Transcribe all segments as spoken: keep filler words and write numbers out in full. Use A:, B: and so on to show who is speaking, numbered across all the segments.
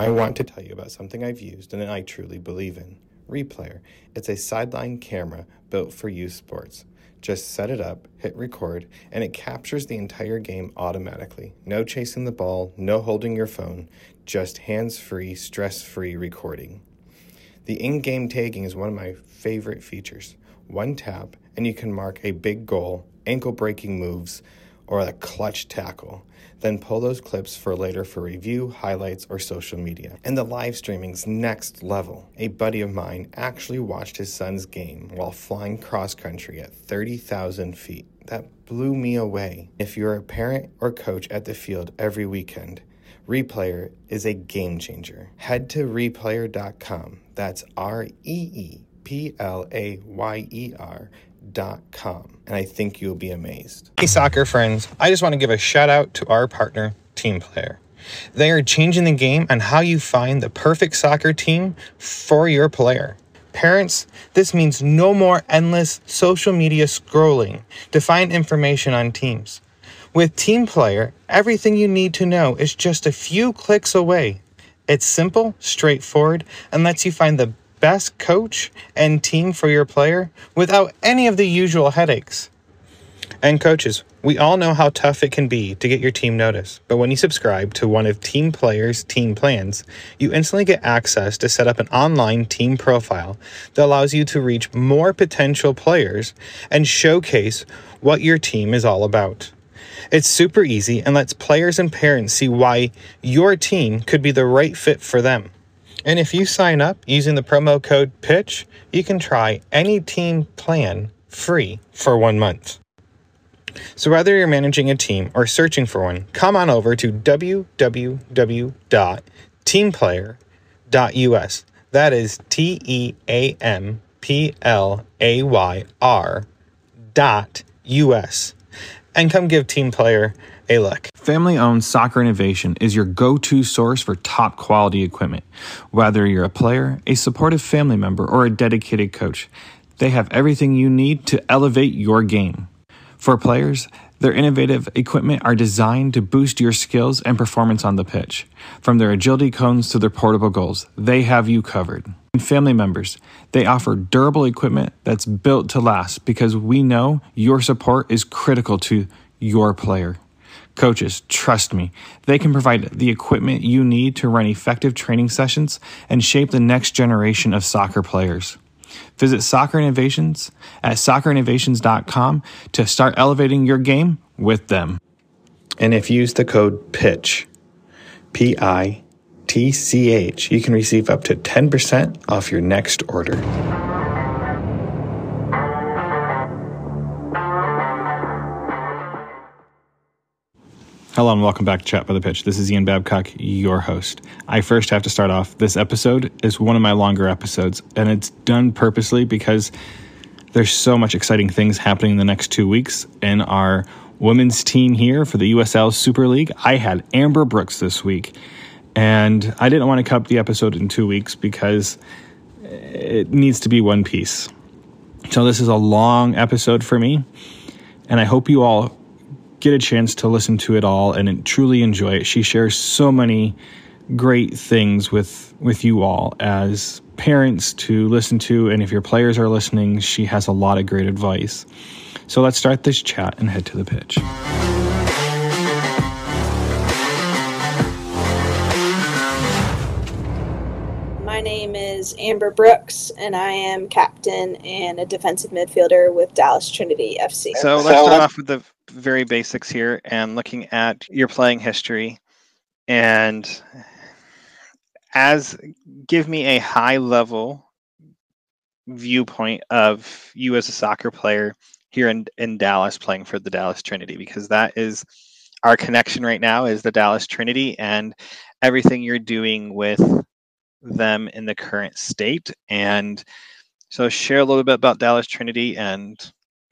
A: I want to tell you about something I've used and that I truly believe in. Replayer. It's a sideline camera built for youth sports. Just set it up, hit record, and it captures the entire game automatically. No chasing the ball, no holding your phone, just hands-free, stress-free recording. The in-game tagging is one of my favorite features. One tap, and you can mark a big goal, ankle-breaking moves, or a clutch tackle. Then pull those clips for later for review, highlights, or social media. And the live streaming's next level. A buddy of mine actually watched his son's game while flying cross-country at thirty thousand feet. That blew me away. If you're a parent or coach at the field every weekend, Replayer is a game changer. Head to replayer dot com. That's R E E P L A Y E R dot com, and I think you'll be amazed.
B: Hey soccer friends, I just want to give a shout out to our partner, TeamPlayer. They are changing the game on how you find the perfect soccer team for your player. Parents, this means no more endless social media scrolling to find information on teams. With TeamPlayer, everything you need to know is just a few clicks away. It's simple, straightforward, and lets you find the best coach and team for your player without any of the usual headaches. And coaches, we all know how tough it can be to get your team noticed, but when you subscribe to one of TeamPlayer's team plans, you instantly get access to set up an online team profile that allows you to reach more potential players and showcase what your team is all about. It's super easy and lets players and parents see why your team could be the right fit for them. And if you sign up using the promo code PITCH, you can try any team plan free for one month. So whether you're managing a team or searching for one, come on over to w w w dot teamplayer dot u s. That is T E A M P L A Y R dot U S. And come give TeamPlayer a look.
C: Family-owned Soccer Innovation is your go-to source for top quality equipment. Whether you're a player, a supportive family member, or a dedicated coach, they have everything you need to elevate your game. For players, their innovative equipment are designed to boost your skills and performance on the pitch. From their agility cones to their portable goals, they have you covered. And family members, they offer durable equipment that's built to last because we know your support is critical to your player. Coaches, trust me, they can provide the equipment you need to run effective training sessions and shape the next generation of soccer players. Visit Soccer Innovations at soccer innovations dot com to start elevating your game with them.
A: And if you use the code PITCH, P I T C H, you can receive up to ten percent off your next order.
C: Hello and welcome back to Chat by the Pitch. This is Ian Babcock, your host. I first have to start off, this episode is one of my longer episodes, and it's done purposely because there's so much exciting things happening in the next two weeks in our women's team here for the U S L Super League. I had Amber Brooks this week, and I didn't want to cut the episode in two weeks because it needs to be one piece. So this is a long episode for me, and I hope you all get a chance to listen to it all and truly enjoy it. She shares so many great things with with you all as parents to listen to, and if your players are listening, she has a lot of great advice. So let's start this chat and head to the pitch.
D: My name is Amber Brooks, and I am captain and a defensive midfielder with Dallas Trinity F C.
B: So let's start off with the very basics here and looking at your playing history, and as give me a high level viewpoint of you as a soccer player here in, in Dallas playing for the Dallas Trinity, because that is our connection right now, is the Dallas Trinity and everything you're doing with them in the current state. And so share a little bit about Dallas Trinity and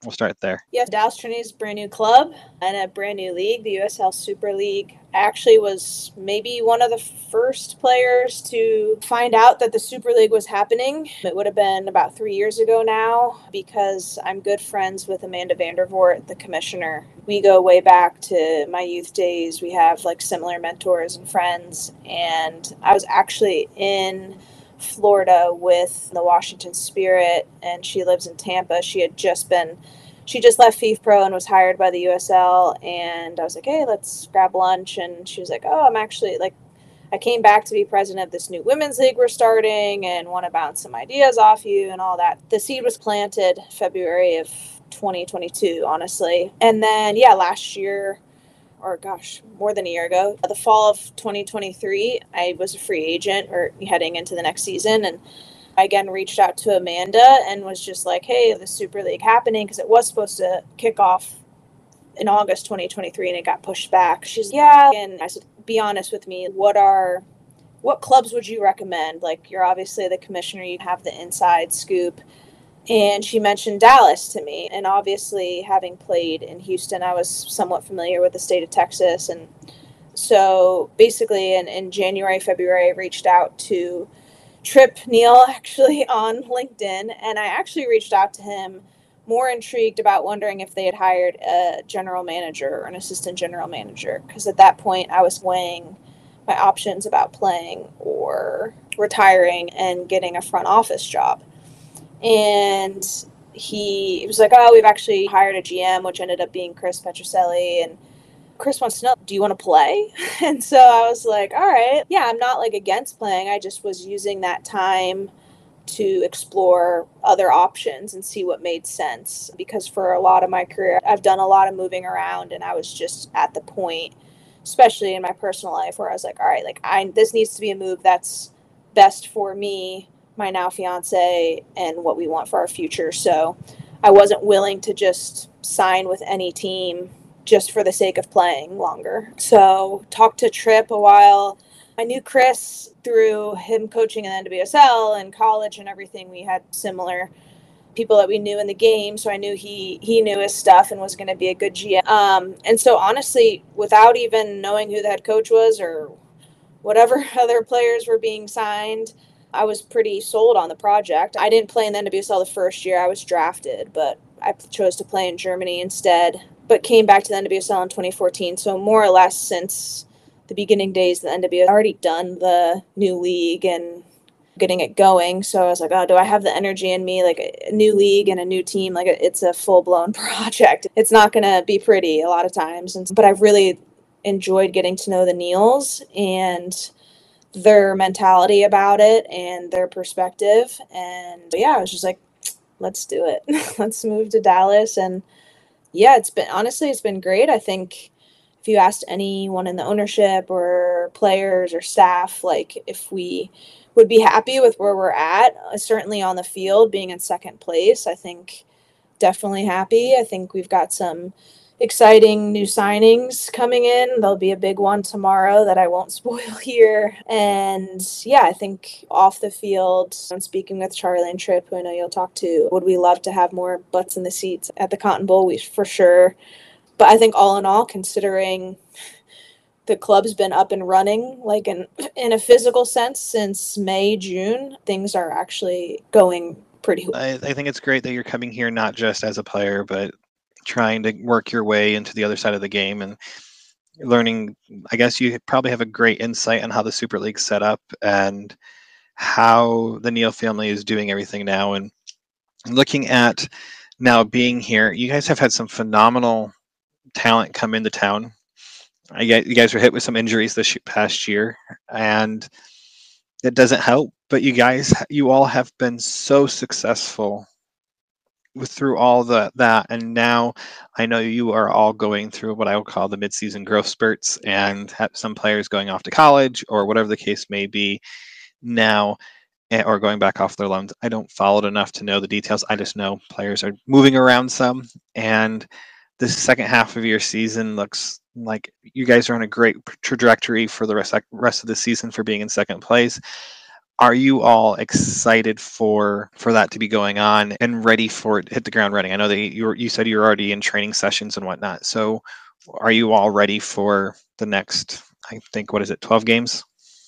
B: We'll start there.
D: Yeah, Dallas Trinity is a brand new club and a brand new league, the U S L Super League. I actually was maybe one of the first players to find out that the Super League was happening. It would have been about three years ago now because I'm good friends with Amanda Vandervoort, the commissioner. We go way back to my youth days. We have like similar mentors and friends. And I was actually in Florida with the Washington Spirit, and she lives in Tampa. She had just been, she just left FIFPro and was hired by the U S L, and I was like, hey, let's grab lunch, and she was like, oh, I'm actually, like, I came back to be president of this new women's league we're starting and want to bounce some ideas off you and all that. The seed was planted February of twenty twenty-two, honestly. And then, yeah, last year, or gosh, more than a year ago, the fall of twenty twenty-three, I was a free agent or heading into the next season. And I again reached out to Amanda and was just like, hey, the Super League happening, because it was supposed to kick off in August twenty twenty-three and it got pushed back. She's, yeah. And I said, be honest with me, what are, what clubs would you recommend? Like, you're obviously the commissioner, you have the inside scoop. And she mentioned Dallas to me. And obviously, having played in Houston, I was somewhat familiar with the state of Texas. And so basically, in, in January, February, I reached out to Trip Neal, actually, on LinkedIn. And I actually reached out to him more intrigued about wondering if they had hired a general manager or an assistant general manager. Because at that point, I was weighing my options about playing or retiring and getting a front office job. And he, he was like, oh, we've actually hired a G M, which ended up being Chris Petroselli. And Chris wants to know, do you want to play? And so I was like, all right. Yeah, I'm not like against playing. I just was using that time to explore other options and see what made sense. Because for a lot of my career, I've done a lot of moving around, and I was just at the point, especially in my personal life, where I was like, all right, like I, this needs to be a move that's best for me, my now fiance, and what we want for our future. So I wasn't willing to just sign with any team just for the sake of playing longer. So talked to Trip a while. I knew Chris through him coaching in the N W S L and college and everything. We had similar people that we knew in the game. So I knew he, he knew his stuff and was going to be a good G M. Um, and so honestly, without even knowing who the head coach was or whatever other players were being signed, I was pretty sold on the project. I didn't play in the N W S L the first year. I was drafted, but I chose to play in Germany instead, but came back to the N W S L in twenty fourteen. So more or less since the beginning days, the N W S L had already done the new league and getting it going. So I was like, oh, do I have the energy in me? Like a new league and a new team, like it's a full-blown project. It's not going to be pretty a lot of times. And, but I've really enjoyed getting to know the Neals and their mentality about it and their perspective. And yeah, I was just like, let's do it. Let's move to Dallas. And yeah, it's been, honestly, it's been great. I think if you asked anyone in the ownership or players or staff, like if we would be happy with where we're at, certainly on the field, being in second place, I think definitely happy. I think we've got some exciting new signings coming in. There'll be a big one tomorrow that I won't spoil here. And yeah, I think off the field, I'm speaking with Charlie and Trip, who I know you'll talk to. Would we love to have more butts in the seats at the Cotton Bowl? We for sure. But I think all in all, considering the club's been up and running, like in, in a physical sense, since May, June, things are actually going pretty well.
B: I, I think it's great that you're coming here not just as a player, but trying to work your way into the other side of the game and learning. I guess you probably have a great insight on how the Super League's set up and how the Neal family is doing everything now. And looking at now being here, you guys have had some phenomenal talent come into town. I get you guys were hit with some injuries this past year, and it doesn't help. But you guys, you all have been so successful with through all the that, and now I know you are all going through what I would call the mid-season growth spurts, and have some players going off to college or whatever the case may be now, or going back off their loans. I don't follow it enough to know the details. I just know players are moving around some, and this second half of your season looks like you guys are on a great trajectory for the rest rest of the season for being in second place. Are you all excited for for that to be going on and ready for it to hit the ground running? I know that you you said you're already in training sessions and whatnot. So are you all ready for the next, I think, what is it, twelve games?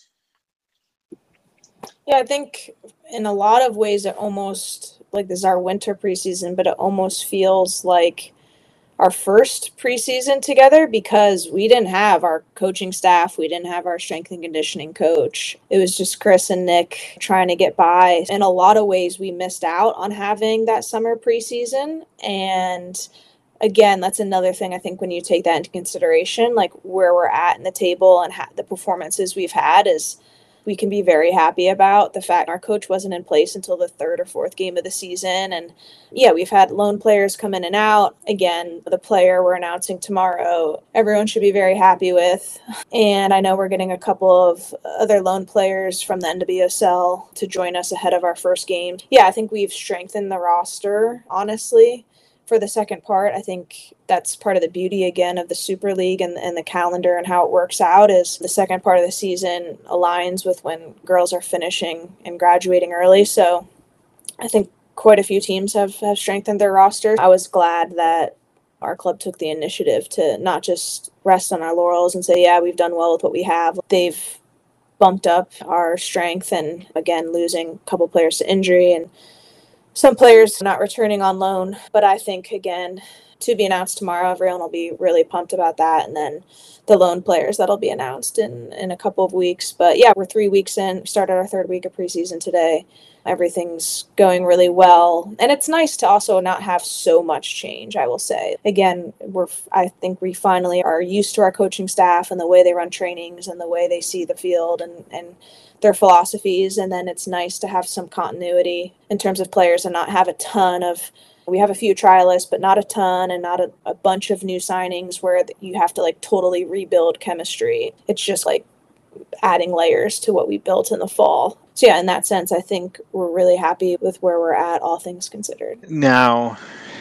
D: Yeah, I think in a lot of ways it almost, like, this is our winter preseason, but it almost feels like our first preseason together because we didn't have our coaching staff. We didn't have our strength and conditioning coach. It was just Chris and Nick trying to get by. In a lot of ways, we missed out on having that summer preseason. And again, that's another thing I think when you take that into consideration, like where we're at in the table and ha- the performances we've had, is we can be very happy about the fact our coach wasn't in place until the third or fourth game of the season. And yeah, we've had loan players come in and out. Again, the player we're announcing tomorrow, everyone should be very happy with. And I know we're getting a couple of other loan players from the N W S L to join us ahead of our first game. Yeah, I think we've strengthened the roster, honestly. For the second part, I think that's part of the beauty, again, of the Super League and, and the calendar and how it works out is the second part of the season aligns with when girls are finishing and graduating early. So I think quite a few teams have, have strengthened their roster. I was glad that our club took the initiative to not just rest on our laurels and say, yeah, we've done well with what we have. They've bumped up our strength and, again, losing a couple players to injury and some players not returning on loan. But I think, again, to be announced tomorrow, everyone will be really pumped about that. And then the loan players, that'll be announced in, in a couple of weeks. But yeah, we're three weeks in, started our third week of preseason today. Everything's going really well. And it's nice to also not have so much change, I will say. Again, we're I think we finally are used to our coaching staff and the way they run trainings and the way they see the field and, and their philosophies. And then it's nice to have some continuity in terms of players and not have a ton of, we have a few trialists, but not a ton and not a, a bunch of new signings where you have to like totally rebuild chemistry. It's just like adding layers to what we built in the fall. So yeah, in that sense, I think we're really happy with where we're at, all things considered.
B: Now,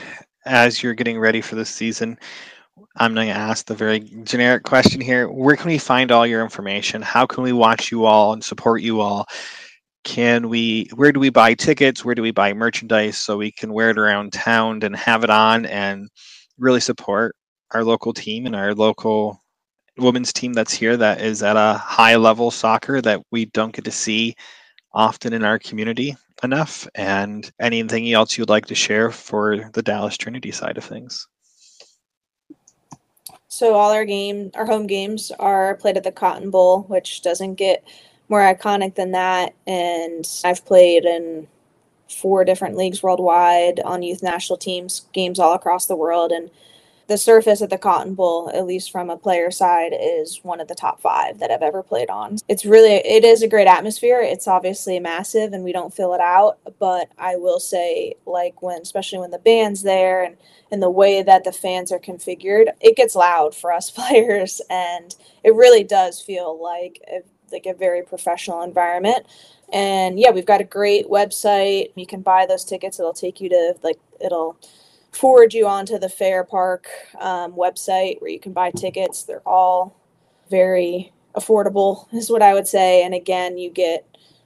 B: as you're getting ready for this season, I'm going to ask the very generic question here. Where can we find all your information? How can we watch you all and support you all? Can we, where do we buy tickets? Where do we buy merchandise so we can wear it around town and have it on and really support our local team and our local women's team that's here that is at a high level soccer that we don't get to see often in our community enough? And anything else you'd like to share for the Dallas Trinity side of things?
D: So all our game, our home games are played at the Cotton Bowl, which doesn't get more iconic than that. And I've played in four different leagues worldwide on youth national teams, games all across the world. And the surface at the Cotton Bowl, at least from a player side, is one of the top five that I've ever played on. It's really, it is a great atmosphere. It's obviously massive and we don't fill it out. But I will say, like when, especially when the band's there and, and the way that the fans are configured, it gets loud for us players. And it really does feel like a, like a very professional environment. And yeah, we've got a great website. You can buy those tickets. It'll take you to like, it'll forward you onto the Fair Park um, website where you can buy tickets. They're all very affordable is what I would say. And again, you get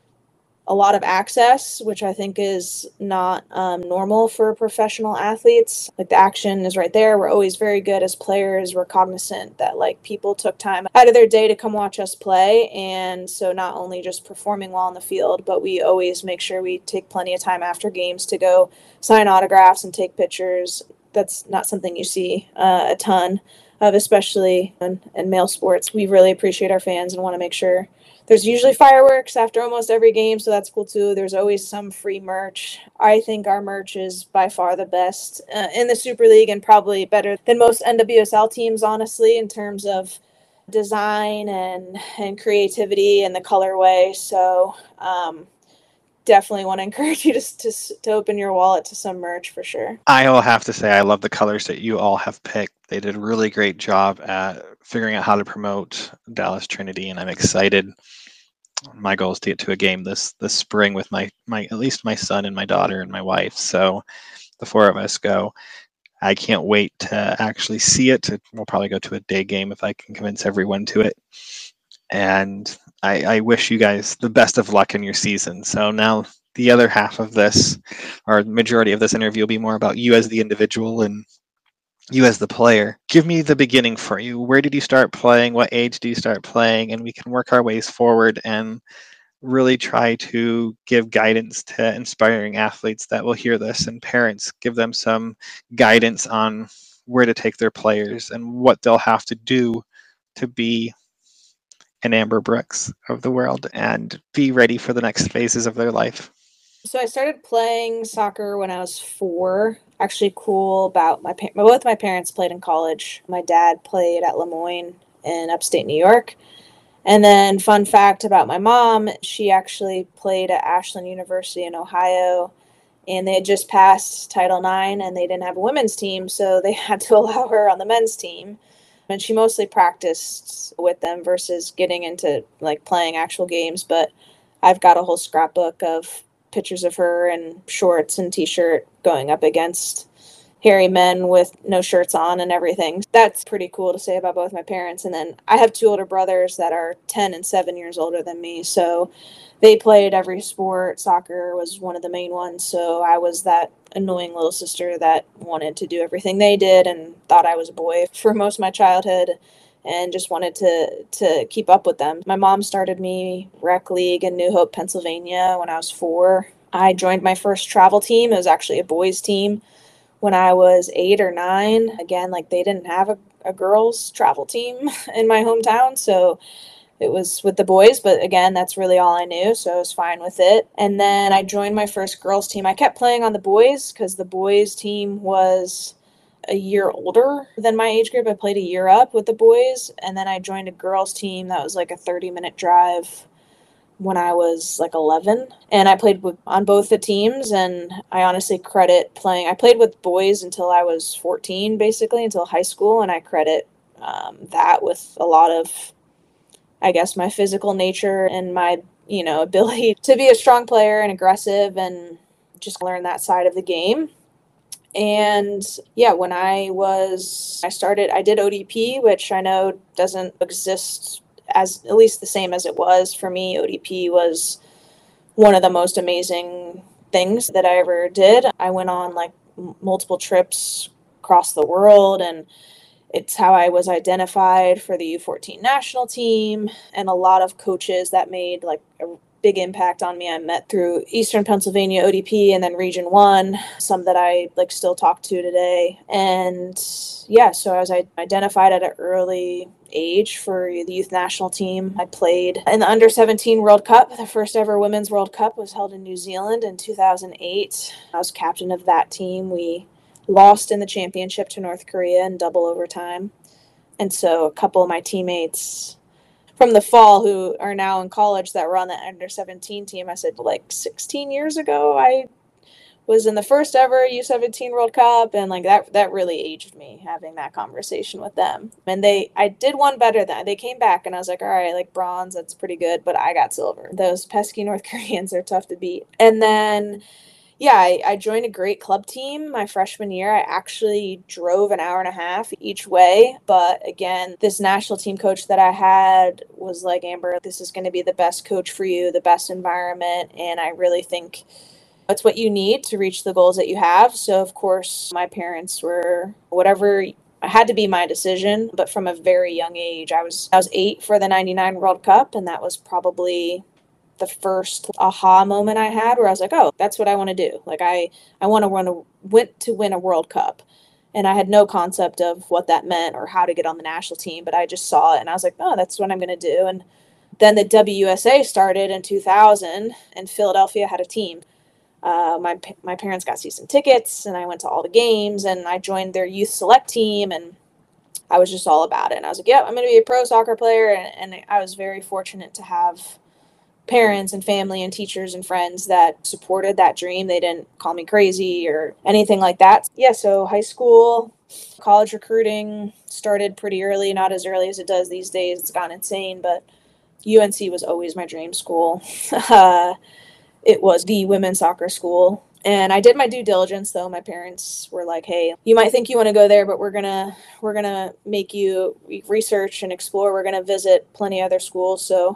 D: a lot of access, which I think is not um, normal for professional athletes. Like the action is right there. We're always very good as players. We're cognizant that like people took time out of their day to come watch us play. And so not only just performing well on the field, but we always make sure we take plenty of time after games to go sign autographs and take pictures. That's not something you see uh, a ton of, especially in, in male sports. We really appreciate our fans and want to make sure. There's usually fireworks after almost every game, so that's cool too. There's always some free merch. I think our merch is by far the best uh, in the Super League and probably better than most N W S L teams, honestly, in terms of design and, and creativity and the colorway. So um, definitely want to encourage you to, to, to open your wallet to some merch for sure.
B: I will have to say I love the colors that you all have picked. They did a really great job at figuring out how to promote Dallas Trinity, and I'm excited. My goal is to get to a game this this spring with my my at least my son and my daughter and my wife. So the four of us go. I can't wait to actually see it. We'll probably go to a day game if I can convince everyone to it. And I, I wish you guys the best of luck in your season. So now the other half of this, or majority of this interview, will be more about you as the individual and you as the player. Give me the beginning for you. Where did you start playing? What age do you start playing? And we can work our ways forward and really try to give guidance to inspiring athletes that will hear this, and parents, give them some guidance on where to take their players and what they'll have to do to be an Amber Brooks of the world and be ready for the next phases of their life.
D: So I started playing soccer when I was four. Actually, cool about my pa- both my parents played in college. My dad played at Lemoyne in upstate New York. And then fun fact about my mom, she actually played at Ashland University in Ohio, and they had just passed Title nine and they didn't have a women's team, so they had to allow her on the men's team. And she mostly practiced with them versus getting into like playing actual games. But I've got a whole scrapbook of pictures of her in shorts and t-shirt going up against hairy men with no shirts on and everything. That's pretty cool to say about both my parents. And then I have two older brothers that are ten and seven years older than me. So they played every sport. Soccer was one of the main ones. So I was that annoying little sister that wanted to do everything they did and thought I was a boy for most of my childhood and just wanted to to keep up with them. My mom started me rec league in New Hope, Pennsylvania when I was four. I joined my first travel team. It was actually a boys team when I was eight or nine. Again, like they didn't have a, a girls travel team in my hometown. So it was with the boys, but again, that's really all I knew, so I was fine with it. And then I joined my first girls team. I kept playing on the boys because the boys team was a year older than my age group. I played a year up with the boys, and then I joined a girls team that was like a thirty-minute drive when I was like eleven. And I played with, on both the teams, and I honestly credit playing. I played with boys until I was fourteen, basically, until high school, and I credit um, that with a lot of, I guess, my physical nature and my, you know, ability to be a strong player and aggressive and just learn that side of the game. And yeah, when I was, I started, I did O D P, which I know doesn't exist as, at least the same as it was for me. O D P was one of the most amazing things that I ever did. I went on like m- multiple trips across the world, and it's how I was identified for the U fourteen national team, and a lot of coaches that made like a big impact on me I met through Eastern Pennsylvania O D P and then Region one, some that I like still talk to today. And yeah, so I was identified at an early age for the youth national team. I played in the under seventeen World Cup. The first ever women's World Cup was held in New Zealand in two thousand eight. I was captain of that team. We lost in the championship to North Korea in double overtime. And so a couple of my teammates from the fall who are now in college that were on the under seventeen team, I said, like sixteen years ago, I was in the first ever U seventeen World Cup. And like that, that really aged me having that conversation with them. And they, I did one better than they came back, and I was like, all right, like bronze, that's pretty good. But I got silver. Those pesky North Koreans are tough to beat. And then yeah, I, I joined a great club team my freshman year. I actually drove an hour and a half each way. But again, this national team coach that I had was like, Amber, this is going to be the best coach for you, the best environment. And I really think that's what you need to reach the goals that you have. So, of course, my parents were whatever. I had to be my decision. But from a very young age, I was I was eight for the ninety-nine World Cup. And that was probably the first aha moment I had where I was like, oh, that's what I want to do. Like I, I want to run a, went to win a World Cup. And I had no concept of what that meant or how to get on the national team, but I just saw it and I was like, oh, that's what I'm going to do. And then the W S A started in two thousand and Philadelphia had a team. Uh, my, my parents got season tickets and I went to all the games and I joined their youth select team and I was just all about it. And I was like, yeah, I'm going to be a pro soccer player. And, and I was very fortunate to have parents and family and teachers and friends that supported that dream. They didn't call me crazy or anything like that. Yeah, so high school, college recruiting started pretty early, not as early as it does these days. It's gone insane, but U N C was always my dream school. uh, it was the women's soccer school. And I did my due diligence, though. My parents were like, hey, you might think you want to go there, but we're going to we're gonna make you research and explore. We're going to visit plenty of other schools. So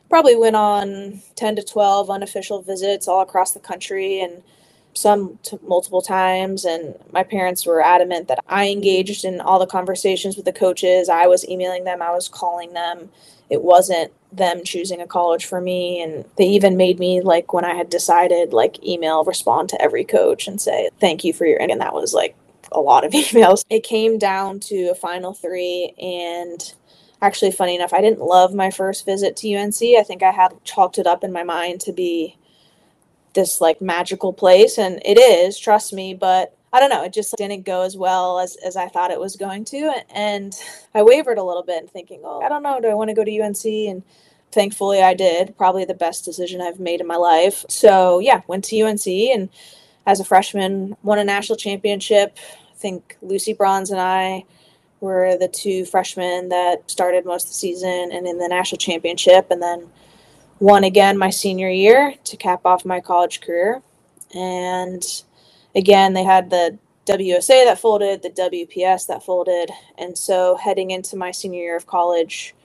D: Probably went on ten to twelve unofficial visits all across the country, and some t- multiple times. And my parents were adamant that I engaged in all the conversations with the coaches. I was emailing them, I was calling them. It wasn't them choosing a college for me. And they even made me, like, when I had decided, like, email respond to every coach and say thank you for your, and that was like a lot of emails. It came down to a final three, and actually, funny enough, I didn't love my first visit to U N C. I think I had chalked it up in my mind to be this like magical place, and it is, trust me, but I don't know, it just didn't go as well as, as I thought it was going to. And I wavered a little bit thinking, oh, I don't know, do I want to go to U N C? And thankfully I did. Probably the best decision I've made in my life. So yeah, went to U N C, and as a freshman won a national championship. I think Lucy Bronze and I were the two freshmen that started most of the season and in the national championship, and then won again my senior year to cap off my college career. And again, they had the W S A that folded, the W P S that folded. And so heading into my senior year of college,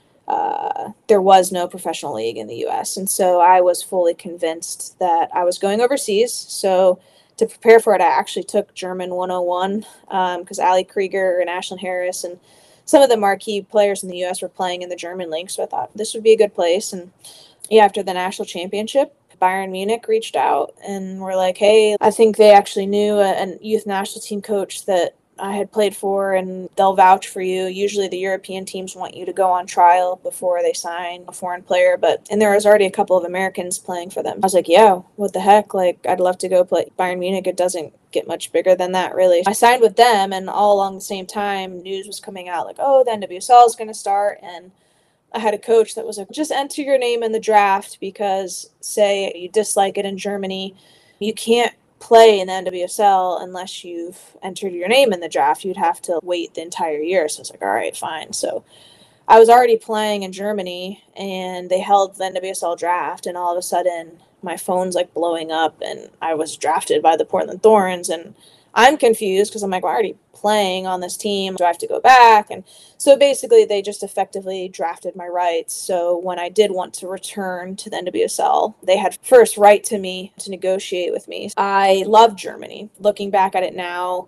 D: uh, there was no professional league in the U S. And so I was fully convinced that I was going overseas. So to prepare for it, I actually took German one oh one because um, Ali Krieger and Ashlyn Harris and some of the marquee players in the U S were playing in the German league. So I thought this would be a good place. And yeah, after the national championship, Bayern Munich reached out and were like, hey, I think they actually knew a, a youth national team coach that I had played for, and they'll vouch for you. Usually the European teams want you to go on trial before they sign a foreign player, but and there was already a couple of Americans playing for them. I was like, yeah, what the heck? Like, I'd love to go play Bayern Munich. It doesn't get much bigger than that, really. I signed with them, and all along the same time, news was coming out like, oh, the N W S L is going to start, and I had a coach that was like, just enter your name in the draft because, say, you dislike it in Germany, you can't play in the N W S L unless you've entered your name in the draft. You'd have to wait the entire year. So I was like, all right, fine. So I was already playing in Germany, and they held the N W S L draft, and all of a sudden my phone's like blowing up, and I was drafted by the Portland Thorns, and I'm confused because I'm like, well, I'm already playing on this team. Do I have to go back? And so basically they just effectively drafted my rights. So when I did want to return to the N W S L, they had first right to me to negotiate with me. I love Germany. Looking back at it now,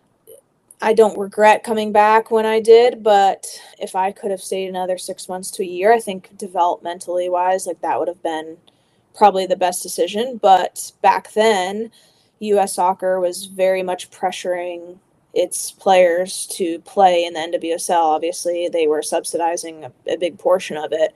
D: I don't regret coming back when I did, but if I could have stayed another six months to a year, I think developmentally wise, like that would have been probably the best decision. But back then, U S Soccer was very much pressuring its players to play in the N W S L. Obviously, they were subsidizing a, a big portion of it.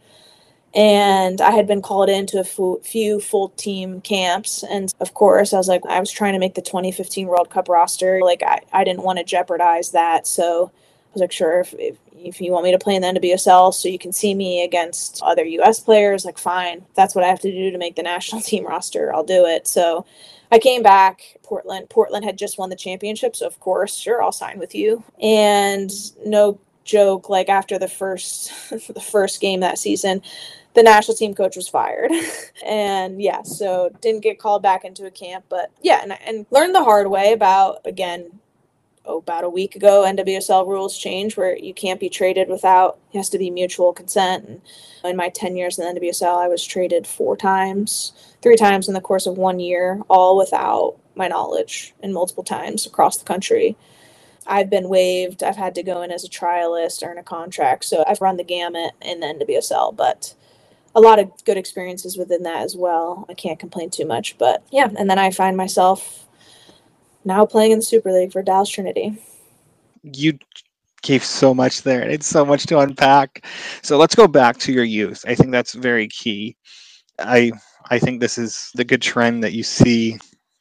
D: And I had been called into a f- few full team camps. And of course, I was like, I was trying to make the twenty fifteen World Cup roster. Like, I, I didn't want to jeopardize that. So I was like, sure, if, if, if you want me to play in the N W S L so you can see me against other U S players, like, fine. If that's what I have to do to make the national team roster, I'll do it. So I came back. Portland. Portland had just won the championship. So, of course, sure, I'll sign with you. And no joke, like, after the first the first game that season, the national team coach was fired. And yeah, so didn't get called back into a camp. But yeah, and, and learned the hard way about, again, oh, about a week ago, N W S L rules changed where you can't be traded without, it has to be mutual consent. And in my ten years in the N W S L, I was traded four times, three times in the course of one year, all without my knowledge, and multiple times across the country. I've been waived. I've had to go in as a trialist, earn a contract. So I've run the gamut in the N W S L, but a lot of good experiences within that as well. I can't complain too much, but yeah. And then I find myself now playing in the Super League for Dallas Trinity.
B: You gave so much there, and it's so much to unpack. So let's go back to your youth. I think that's very key. I I think this is the good trend that you see,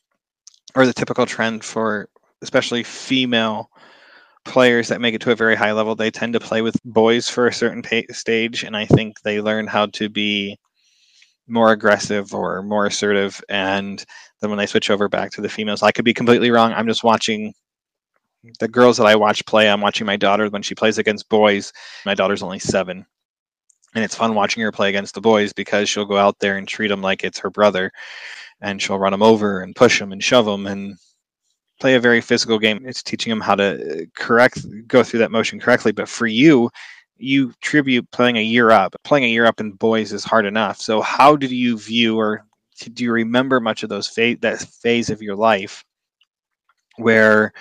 B: or the typical trend for especially female players that make it to a very high level. They tend to play with boys for a certain pay- stage, and I think they learn how to be more aggressive or more assertive, and then when they switch over back to the females, I could be completely wrong. I'm just watching the girls that I watch play. I'm watching my daughter when she plays against boys. My daughter's only seven, and it's fun watching her play against the boys because she'll go out there and treat them like it's her brother, and she'll run them over and push them and shove them and play a very physical game. It's teaching them how to correct, go through that motion correctly. But for you, you tribute playing a year up. Playing a year up in boys is hard enough. So how did you view, or do you remember much of those phase, that phase of your life where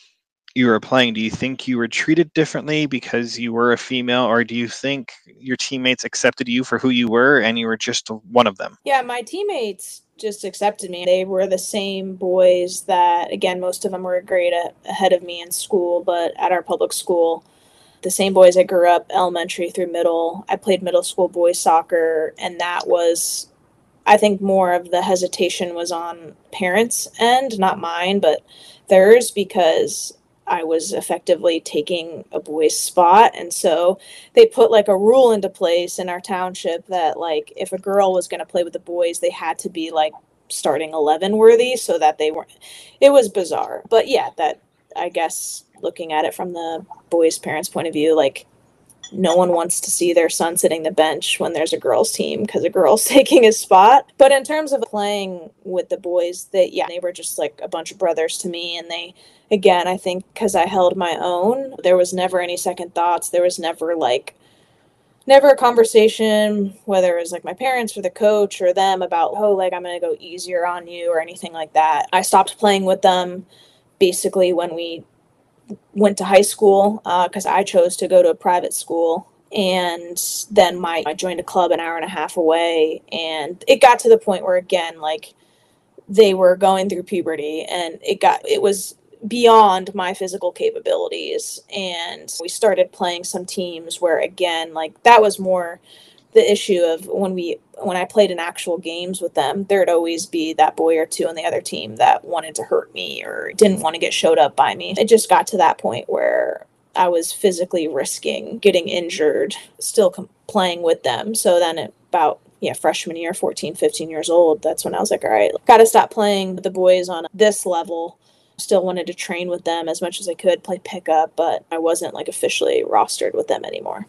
B: you were playing? Do you think you were treated differently because you were a female, or do you think your teammates accepted you for who you were and you were just one of them?
D: Yeah, my teammates just accepted me. They were the same boys that, again, most of them were a grade ahead of me in school, but at our public school, the same boys I grew up elementary through middle. I played middle school boys soccer, and that was, I think, more of the hesitation was on parents' end, not mine, but theirs, because I was effectively taking a boy's spot. And so they put like a rule into place in our township that like if a girl was going to play with the boys, they had to be like starting eleven worthy, so that they weren't, it was bizarre. But yeah, that, I guess, looking at it from the boys' parents' point of view, like no one wants to see their son sitting the bench when there's a girls' team because a girl's taking his spot. But in terms of playing with the boys, they, yeah, they were just like a bunch of brothers to me. And they, again, I think because I held my own, there was never any second thoughts. There was never like, never a conversation, whether it was like my parents or the coach or them about, oh, like I'm going to go easier on you or anything like that. I stopped playing with them basically when we went to high school because uh, I chose to go to a private school. And then my I joined a club an hour and a half away. And it got to the point where, again, like they were going through puberty and it got it was beyond my physical capabilities. And we started playing some teams where, again, like that was more the issue of when we when I played in actual games with them, there'd always be that boy or two on the other team that wanted to hurt me or didn't want to get showed up by me. It just got to that point where I was physically risking getting injured, still com- playing with them. So then at about, yeah, freshman year, fourteen, fifteen years old, that's when I was like, all right, got to stop playing with the boys on this level. Still wanted to train with them as much as I could, play pickup, but I wasn't like officially rostered with them anymore.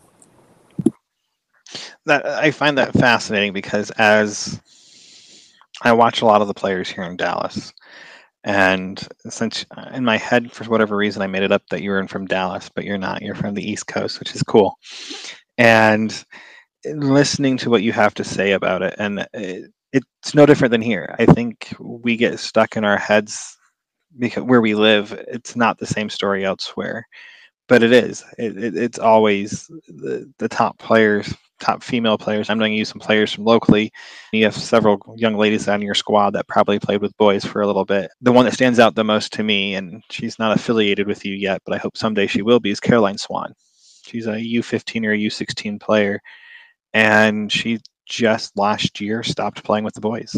B: That I find that fascinating because as I watch a lot of the players here in Dallas, and since in my head, for whatever reason, I made it up that you were from Dallas, but you're not. You're from the East Coast, which is cool. And listening to what you have to say about it, and it, it's no different than here. I think we get stuck in our heads because where we live, it's not the same story elsewhere, but it is. It, it, it's always the, the top players. Top female players. I'm going to use some players from locally. You have several young ladies on your squad that probably played with boys for a little bit. The one that stands out the most to me, and she's not affiliated with you yet, but I hope someday she will be, is Caroline Swan. She's a U fifteen or a U sixteen player, and she just last year stopped playing with the boys.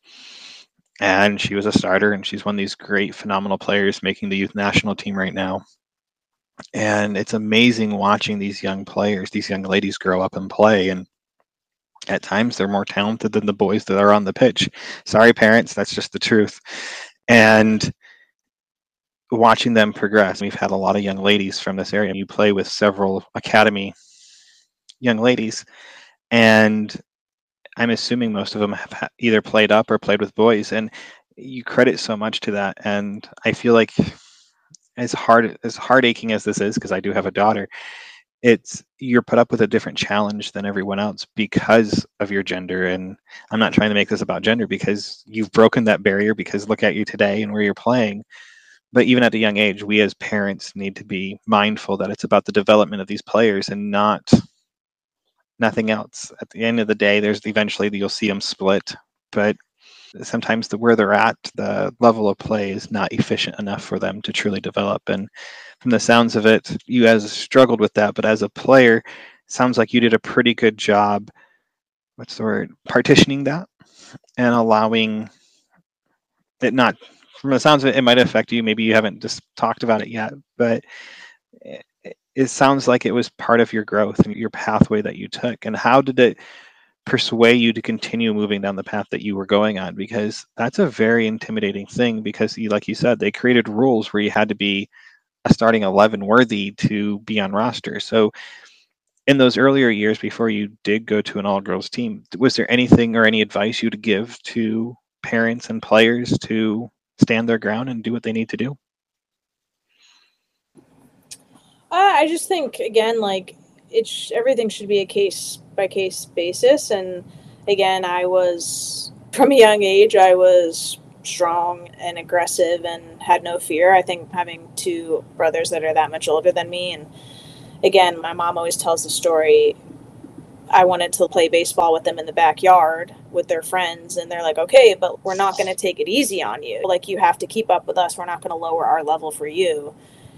B: And she was a starter, and she's one of these great, phenomenal players making the youth national team right now. And it's amazing watching these young players, these young ladies grow up and play. And at times they're more talented than the boys that are on the pitch. Sorry, parents, that's just the truth. And watching them progress, we've had a lot of young ladies from this area. You play with several academy young ladies, and I'm assuming most of them have either played up or played with boys. And you credit so much to that. And I feel like as hard as heart aching as this is, because I do have a daughter, it's you're put up with a different challenge than everyone else because of your gender. And I'm not trying to make this about gender, because you've broken that barrier, because look at you today and where you're playing. But even at a young age, we as parents need to be mindful that it's about the development of these players and not nothing else. At the end of the day, there's eventually you'll see them split, but sometimes the where they're at, the level of play is not efficient enough for them to truly develop. And from the sounds of it, you guys struggled with that, but as a player, it sounds like you did a pretty good job, what's the word, partitioning that and allowing it not, from the sounds of it, it might affect you. Maybe you haven't just talked about it yet, but it, it sounds like it was part of your growth and your pathway that you took. And how did it persuade you to continue moving down the path that you were going on? Because that's a very intimidating thing, because you, like you said, they created rules where you had to be a starting eleven worthy to be on roster. So in those earlier years before you did go to an all-girls team, was there anything or any advice you'd give to parents and players to stand their ground and do what they need to do?
D: Uh, I just think, again, like it's everything should be a case by case basis. And again, I was from a young age, I was strong and aggressive and had no fear. I think having two brothers that are that much older than me, and again, my mom always tells the story, I wanted to play baseball with them in the backyard with their friends, and they're like, okay, but we're not going to take it easy on you. Like, you have to keep up with us. We're not going to lower our level for you.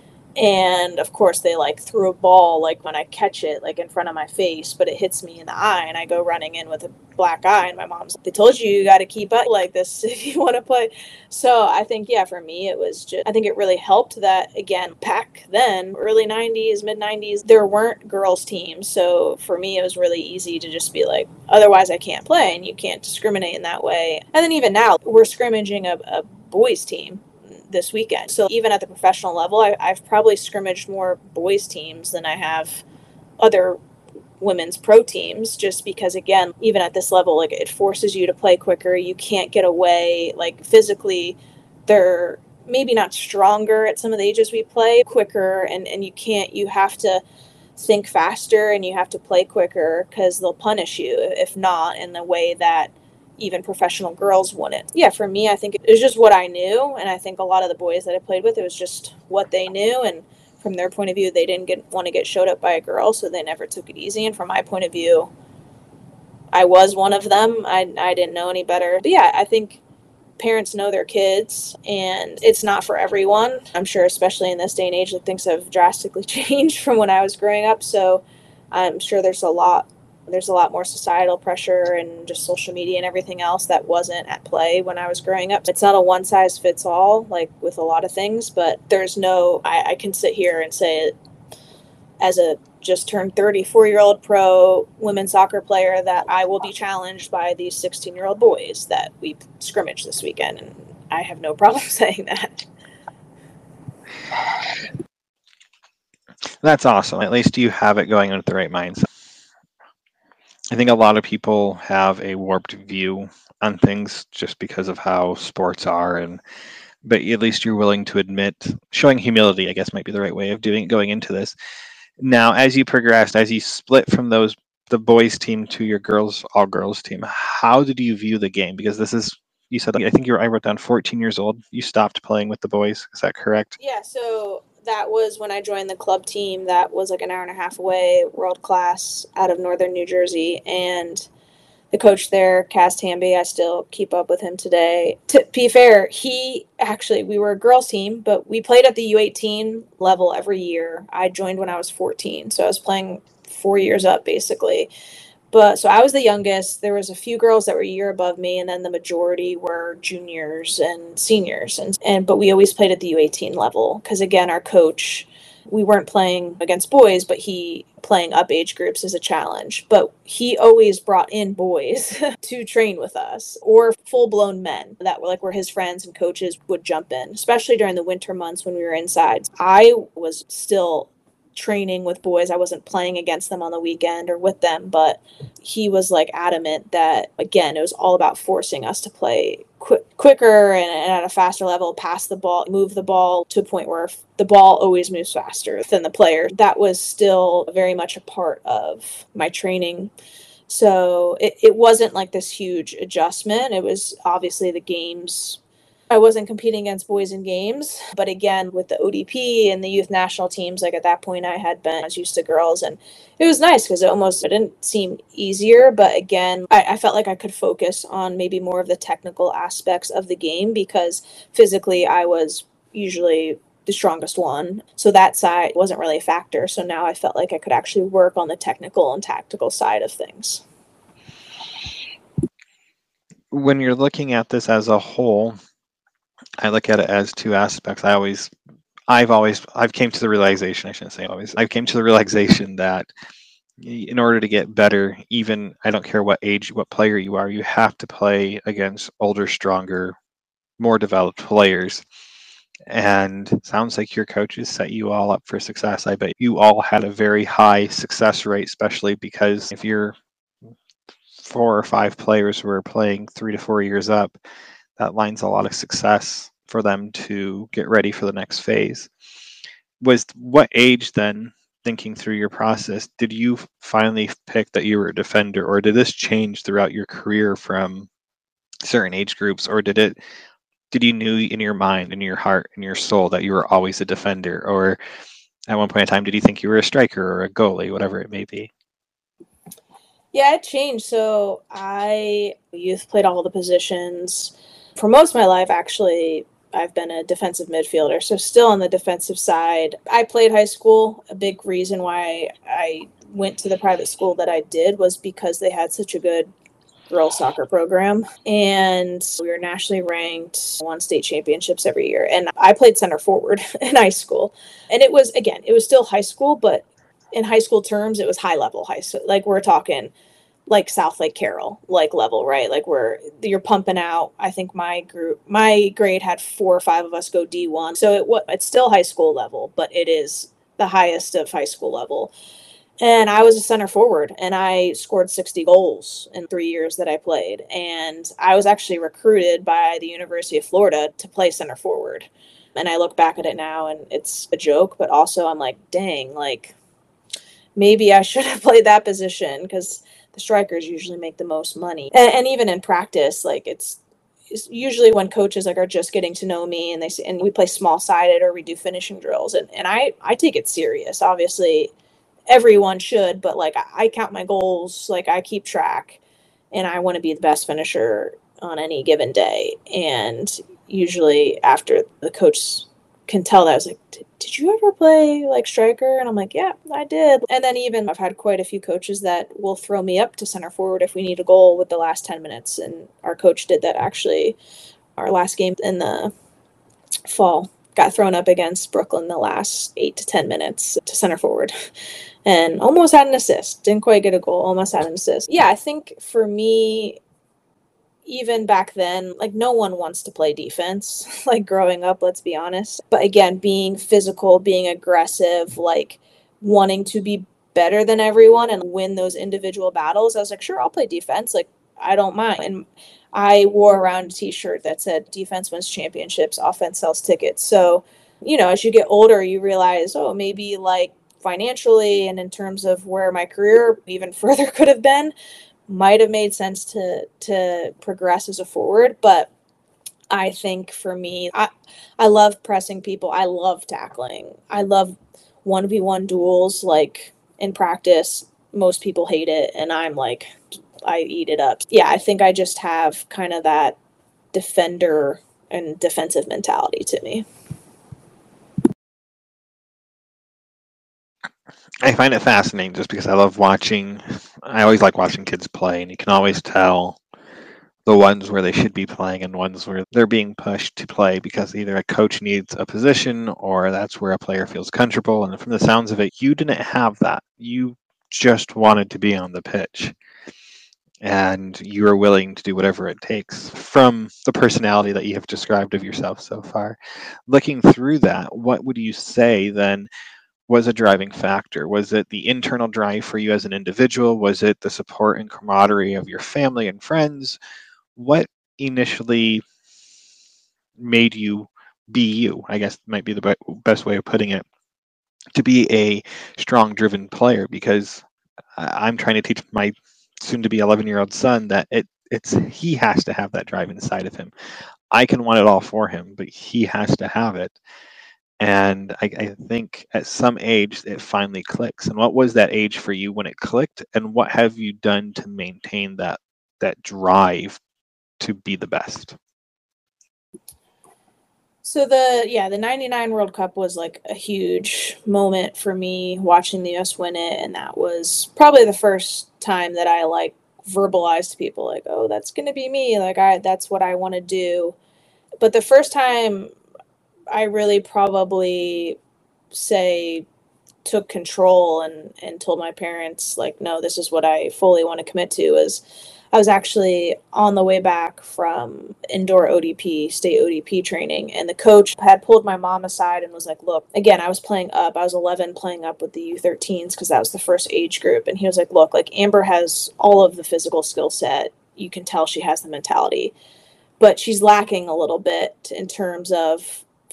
D: And of course they like threw a ball, like when I catch it, like in front of my face, but it hits me in the eye and I go running in with a black eye. And my mom's like, they told you you got to keep up like this if you want to play. So I think, yeah, for me, it was just, I think it really helped that, again, back then, early nineties, mid nineties, there weren't girls teams. So for me, it was really easy to just be like, otherwise I can't play, and you can't discriminate in that way. And then even now we're scrimmaging a, a boys team this weekend. So even at the professional level, I, I've probably scrimmaged more boys teams than I have other women's pro teams, just because, again, even at this level, like, it forces you to play quicker. You can't get away. Like, physically, they're maybe not stronger at some of the ages we play, quicker, and, and you can't, you have to think faster and you have to play quicker because they'll punish you if not in the way that even professional girls wouldn't. Yeah, for me, I think it was just what I knew, and I think a lot of the boys that I played with, it was just what they knew, and from their point of view, they didn't get, want to get showed up by a girl, so they never took it easy. And from my point of view, I was one of them. I, I didn't know any better. But yeah, I think parents know their kids, and it's not for everyone. I'm sure, especially in this day and age, that things have drastically changed from when I was growing up, so I'm sure there's a lot There's a lot more societal pressure and just social media and everything else that wasn't at play when I was growing up. It's not a one size fits all, like with a lot of things, but there's no, I, I can sit here and say it as a just turned thirty-four year old pro women's soccer player that I will be challenged by these sixteen year old boys that we scrimmaged this weekend. And I have no problem saying that.
B: That's awesome. At least you have it going on with the right mindset. I think a lot of people have a warped view on things just because of how sports are, and but at least you're willing to admit, showing humility, I guess, might be the right way of doing it going into this. Now, as you progressed, as you split from those the boys team to your girls all girls team, how did you view the game? Because this is, you said, I think you were, I wrote down fourteen years old. You stopped playing with the boys. Is that correct?
D: Yeah. So that was when I joined the club team that was like an hour and a half away, world class, out of northern New Jersey. And the coach there, Cass Tamby, I still keep up with him today. To be fair, he actually, we were a girls team, but we played at the U eighteen level every year. I joined when I was fourteen, so I was playing four years up basically. But so I was the youngest. There was a few girls that were a year above me, and then the majority were juniors and seniors. And, and but we always played at the U eighteen level because, again, our coach, we weren't playing against boys, but he playing up age groups is a challenge. But he always brought in boys to train with us, or full-blown men that were like were his friends and coaches would jump in, especially during the winter months when we were inside. I was still training with boys. I wasn't playing against them on the weekend or with them, but he was like adamant that, again, it was all about forcing us to play qu- quicker and, and at a faster level, pass the ball, move the ball to a point where the ball always moves faster than the player. That was still very much a part of my training. So it, it wasn't like this huge adjustment. It was obviously the games. I wasn't competing against boys in games, but again, with the O D P and the youth national teams, like at that point I had been, I was used to girls, and it was nice because it almost, it didn't seem easier, but again, I, I felt like I could focus on maybe more of the technical aspects of the game because physically I was usually the strongest one. So that side wasn't really a factor. So now I felt like I could actually work on the technical and tactical side of things.
B: When you're looking at this as a whole, I look at it as two aspects. I always, I've always, I've came to the realization, I shouldn't say always, I've came to the realization that in order to get better, even, I don't care what age, what player you are, you have to play against older, stronger, more developed players. And it sounds like your coaches set you all up for success. I bet you all had a very high success rate, especially because if you're four or five players who are playing three to four years up, that lines a lot of success for them to get ready for the next phase. Was what age then thinking through your process, did you finally pick that you were a defender, or did this change throughout your career from certain age groups, or did it did you knew in your mind, in your heart, in your soul that you were always a defender, or at one point in time did you think you were a striker or a goalie, whatever it may be?
D: Yeah, it changed. So I youth played all the positions. For most of my life, actually, I've been a defensive midfielder, so still on the defensive side. I played high school. A big reason why I went to the private school that I did was because they had such a good girls soccer program, and we were nationally ranked, won state championships every year. And I played center forward in high school. And it was, again, it was still high school, but in high school terms, it was high level high school. Like we're talking like South Lake Carroll, like level, right? Like where you're pumping out. I think my group, my grade had four or five of us go D one. So it was, it's still high school level, but it is the highest of high school level. And I was a center forward, and I scored sixty goals in three years that I played. And I was actually recruited by the University of Florida to play center forward. And I look back at it now, and it's a joke, but also I'm like, dang, like maybe I should have played that position, because the strikers usually make the most money. And, and even in practice, like it's, it's usually when coaches like are just getting to know me, and they and we play small sided or we do finishing drills, and and I I take it serious. Obviously, everyone should, but like I count my goals, like I keep track, and I want to be the best finisher on any given day. And usually after the coach can tell that, I was like, did you ever play like striker? And I'm like, yeah, I did. And then even I've had quite a few coaches that will throw me up to center forward if we need a goal with the last ten minutes. And our coach did that actually. Our last game in the fall, got thrown up against Brooklyn the last eight to ten minutes to center forward, and almost had an assist. Didn't quite get a goal, almost had an assist. Yeah, I think for me, even back then, like no one wants to play defense, like growing up, let's be honest. But again, being physical, being aggressive, like wanting to be better than everyone and win those individual battles, I was like, sure, I'll play defense. Like, I don't mind. And I wore around a t-shirt that said defense wins championships, offense sells tickets. So, you know, as you get older, you realize, oh, maybe like financially and in terms of where my career even further could have been, might have made sense to to progress as a forward. But I think for me, I, I love pressing people. I love tackling. I love one v one duels. Like in practice, most people hate it, and I'm like, I eat it up. Yeah, I think I just have kind of that defender and defensive mentality to me.
B: I find it fascinating just because I love watching, I always like watching kids play, and you can always tell the ones where they should be playing and ones where they're being pushed to play because either a coach needs a position or that's where a player feels comfortable. And from the sounds of it, you didn't have that. You just wanted to be on the pitch, and you are willing to do whatever it takes from the personality that you have described of yourself so far. Looking through that, what would you say then was a driving factor? Was it the internal drive for you as an individual? Was it the support and camaraderie of your family and friends? What initially made you be you? I guess might be the be- best way of putting it, to be a strong, driven player, because I'm trying to teach my soon-to-be eleven-year-old son that it it's he has to have that drive inside of him. I can want it all for him, but he has to have it. And I, I think at some age it finally clicks. And what was that age for you when it clicked? And what have you done to maintain that that drive to be the best?
D: So the yeah, the ninety-nine World Cup was like a huge moment for me, watching the U S win it, and that was probably the first time that I like verbalized to people like, oh, that's going to be me. Like I that's what I want to do. But the first time I really probably say took control and, and told my parents, like, no, this is what I fully want to commit to, is I was actually on the way back from indoor O D P, state O D P training, and the coach had pulled my mom aside and was like, look, again, I was playing up. I was eleven playing up with the U thirteens because that was the first age group. And he was like, look, like Amber has all of the physical skill set. You can tell she has the mentality, but she's lacking a little bit in terms of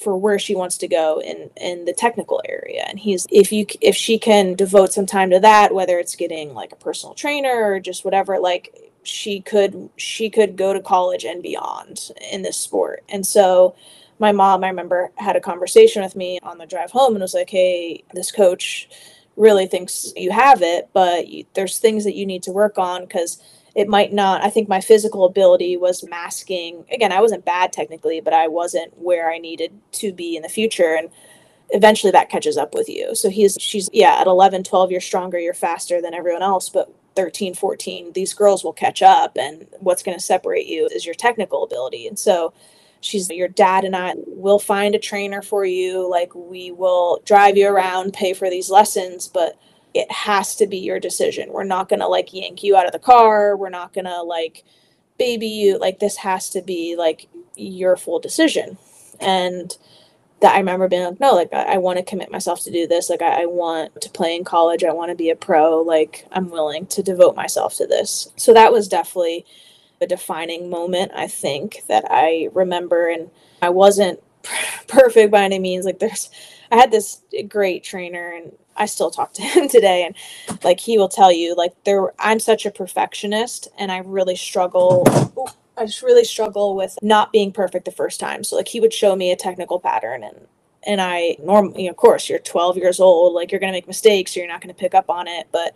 D: for where she wants to go in, in the technical area. And he's, if you, if she can devote some time to that, whether it's getting like a personal trainer or just whatever, like she could, she could go to college and beyond in this sport. And so my mom, I remember, had a conversation with me on the drive home and was like, hey, this coach really thinks you have it, but you, there's things that you need to work on, because it might not, I think my physical ability was masking. Again, I wasn't bad technically, but I wasn't where I needed to be in the future. And eventually that catches up with you. So he's, she's, yeah, at eleven, twelve, you're stronger, you're faster than everyone else, but thirteen, fourteen, these girls will catch up. And what's going to separate you is your technical ability. And so she's, your dad and I will find a trainer for you. Like, we will drive you around, pay for these lessons, but it has to be your decision. We're not going to like yank you out of the car. We're not going to like baby you. Like, this has to be like your full decision. And that I remember being like, no, like I, I want to commit myself to do this. Like I, I want to play in college. I want to be a pro. Like, I'm willing to devote myself to this. So that was definitely a defining moment, I think, that I remember. And I wasn't perfect by any means. Like, there's, I had this great trainer, and I still talk to him today, and like he will tell you, like, there, I'm such a perfectionist, and I really struggle. Ooh, I just really struggle with not being perfect the first time. So like he would show me a technical pattern, and and I normally, you know, of course, you're twelve years old, like you're gonna make mistakes, or you're not gonna pick up on it. But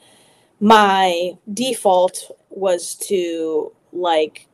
D: my default was to like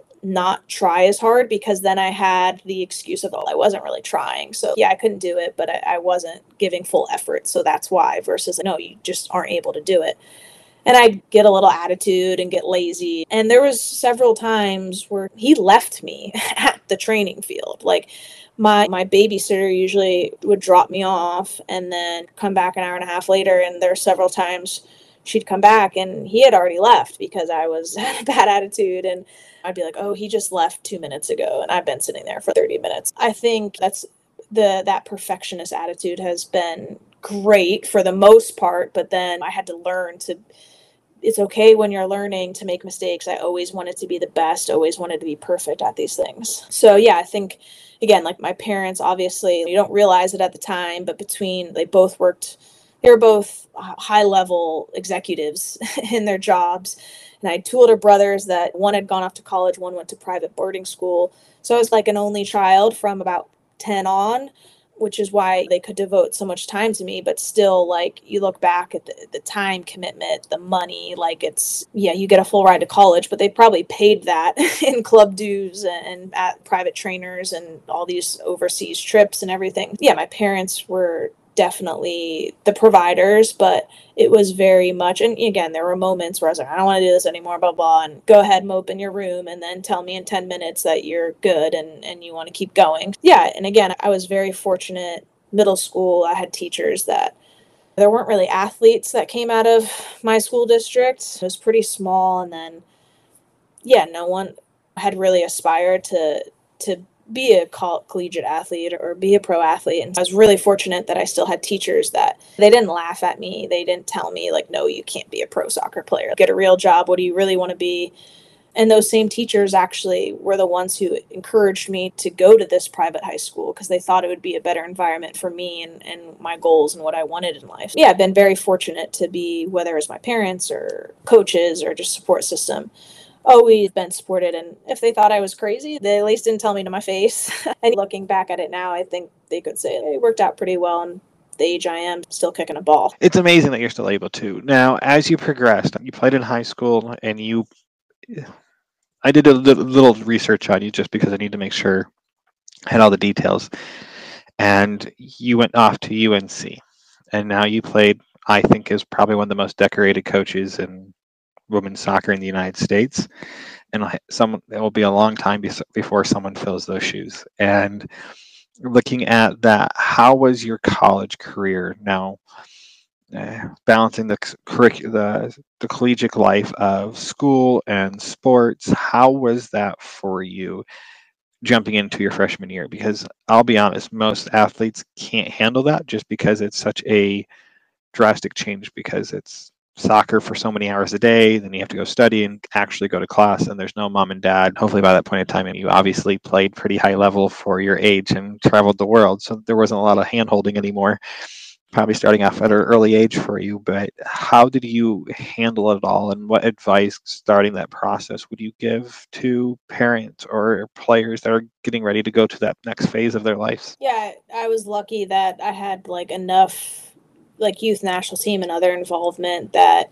D: not try as hard, because then I had the excuse of, oh, I wasn't really trying. So yeah, I couldn't do it, but I, I wasn't giving full effort. So that's why, versus no, you just aren't able to do it. And I'd get a little attitude and get lazy. And there was several times where he left me at the training field. Like my, my babysitter usually would drop me off and then come back an hour and a half later. And there were several times she'd come back and he had already left because I was had a bad attitude. And I'd be like, oh, he just left two minutes ago and I've been sitting there for thirty minutes. I think that's the, that perfectionist attitude has been great for the most part, but then I had to learn to, it's okay when you're learning to make mistakes. I always wanted to be the best, always wanted to be perfect at these things. So yeah, I think, again, like my parents, obviously, you don't realize it at the time, but between, they both worked, they were both high level executives in their jobs. And I had two older brothers that one had gone off to college, one went to private boarding school. So I was like an only child from about ten on, which is why they could devote so much time to me. But still, like, you look back at the, the time commitment, the money, like it's, yeah, you get a full ride to college, but they probably paid that in club dues and at private trainers and all these overseas trips and everything. Yeah, my parents were definitely the providers, but it was very much, and again, there were moments where I was like, I don't want to do this anymore, blah, blah, and go ahead, mope in your room, and then tell me in ten minutes that you're good and, and you want to keep going. Yeah, and again, I was very fortunate. Middle school, I had teachers that, there weren't really athletes that came out of my school district. It was pretty small, and then, yeah, no one had really aspired to to be a coll- collegiate athlete or be a pro athlete. And I was really fortunate that I still had teachers that they didn't laugh at me. They didn't tell me like, no, you can't be a pro soccer player. Get a real job. What do you really want to be? And those same teachers actually were the ones who encouraged me to go to this private high school because they thought it would be a better environment for me and, and my goals and what I wanted in life. Yeah, I've been very fortunate to be, whether it was my parents or coaches or just support system, always been supported. And if they thought I was crazy, they at least didn't tell me to my face. And looking back at it now, I think they could say it worked out pretty well. And the age I am, still kicking a ball.
B: It's amazing that you're still able to. Now, as you progressed, you played in high school and you, I did a little, little research on you just because I need to make sure I had all the details. And you went off to U N C. And now you played, I think, is probably one of the most decorated coaches in women's soccer in the United States, and some it will be a long time be- before someone fills those shoes. And looking at that, how was your college career now, uh, balancing the curric- the the collegiate life of school and sports? How was that for you jumping into your freshman year? Because I'll be honest, most athletes can't handle that just because it's such a drastic change, because it's soccer for so many hours a day, then you have to go study and actually go to class, and there's no mom and dad. Hopefully by that point in time, you obviously played pretty high level for your age and traveled the world, so there wasn't a lot of hand holding anymore, probably starting off at an early age for you. But how did you handle it all, and what advice starting that process would you give to parents or players that are getting ready to go to that next phase of their lives?
D: Yeah, I was lucky that I had like enough like youth national team and other involvement that